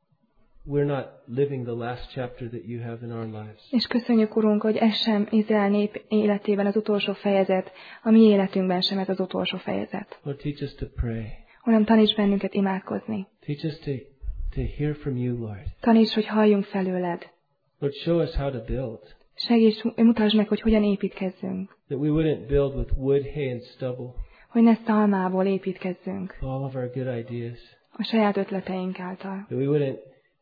we're not living the last chapter that you have in our lives. És köszönjük, Urunk, hogy ez sem Izrael nép életében az utolsó fejezet, a mi életünkben sem ez az utolsó fejezet. Lord, teach us to pray. Uram, taníts bennünket imádkozni. Teach us to, to hear from you, Lord. Taníts, hogy halljunk felőled. Lord, show us how to build. Segíts, mutasd meg, hogy hogyan építkezzünk. That we wouldn't build with wood, hay, and stubble. Hogy ne szalmából építkezzünk All of our good ideas. a saját ötleteink által. That we wouldn't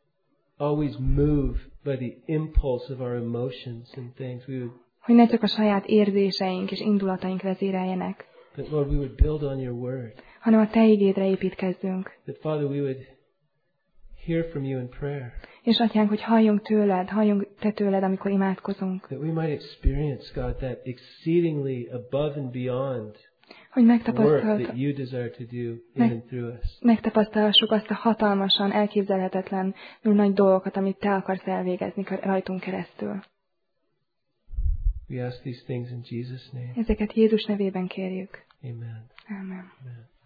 always move by the impulse of our emotions and things. We would, Hogy ne csak a saját érzéseink és indulataink vezéreljenek, but Lord, we would build on your word. hanem a te igédre építkezzünk. That, Father, we would hear from you in prayer. És Atyánk, hogy halljunk tőled, halljunk te tőled, amikor imádkozunk. That we might experience, God, that exceedingly above and beyond Hogy work that megtapasztalta, you desire to do in Meg- and through us. megtapasztalhassuk azt a hatalmasan, elképzelhetetlenül nagy dolgokat, amit te akarsz elvégezni rajtunk keresztül. We ask these things in Jesus' name. Ezeket Jézus nevében kérjük. Amen. Amen. Amen.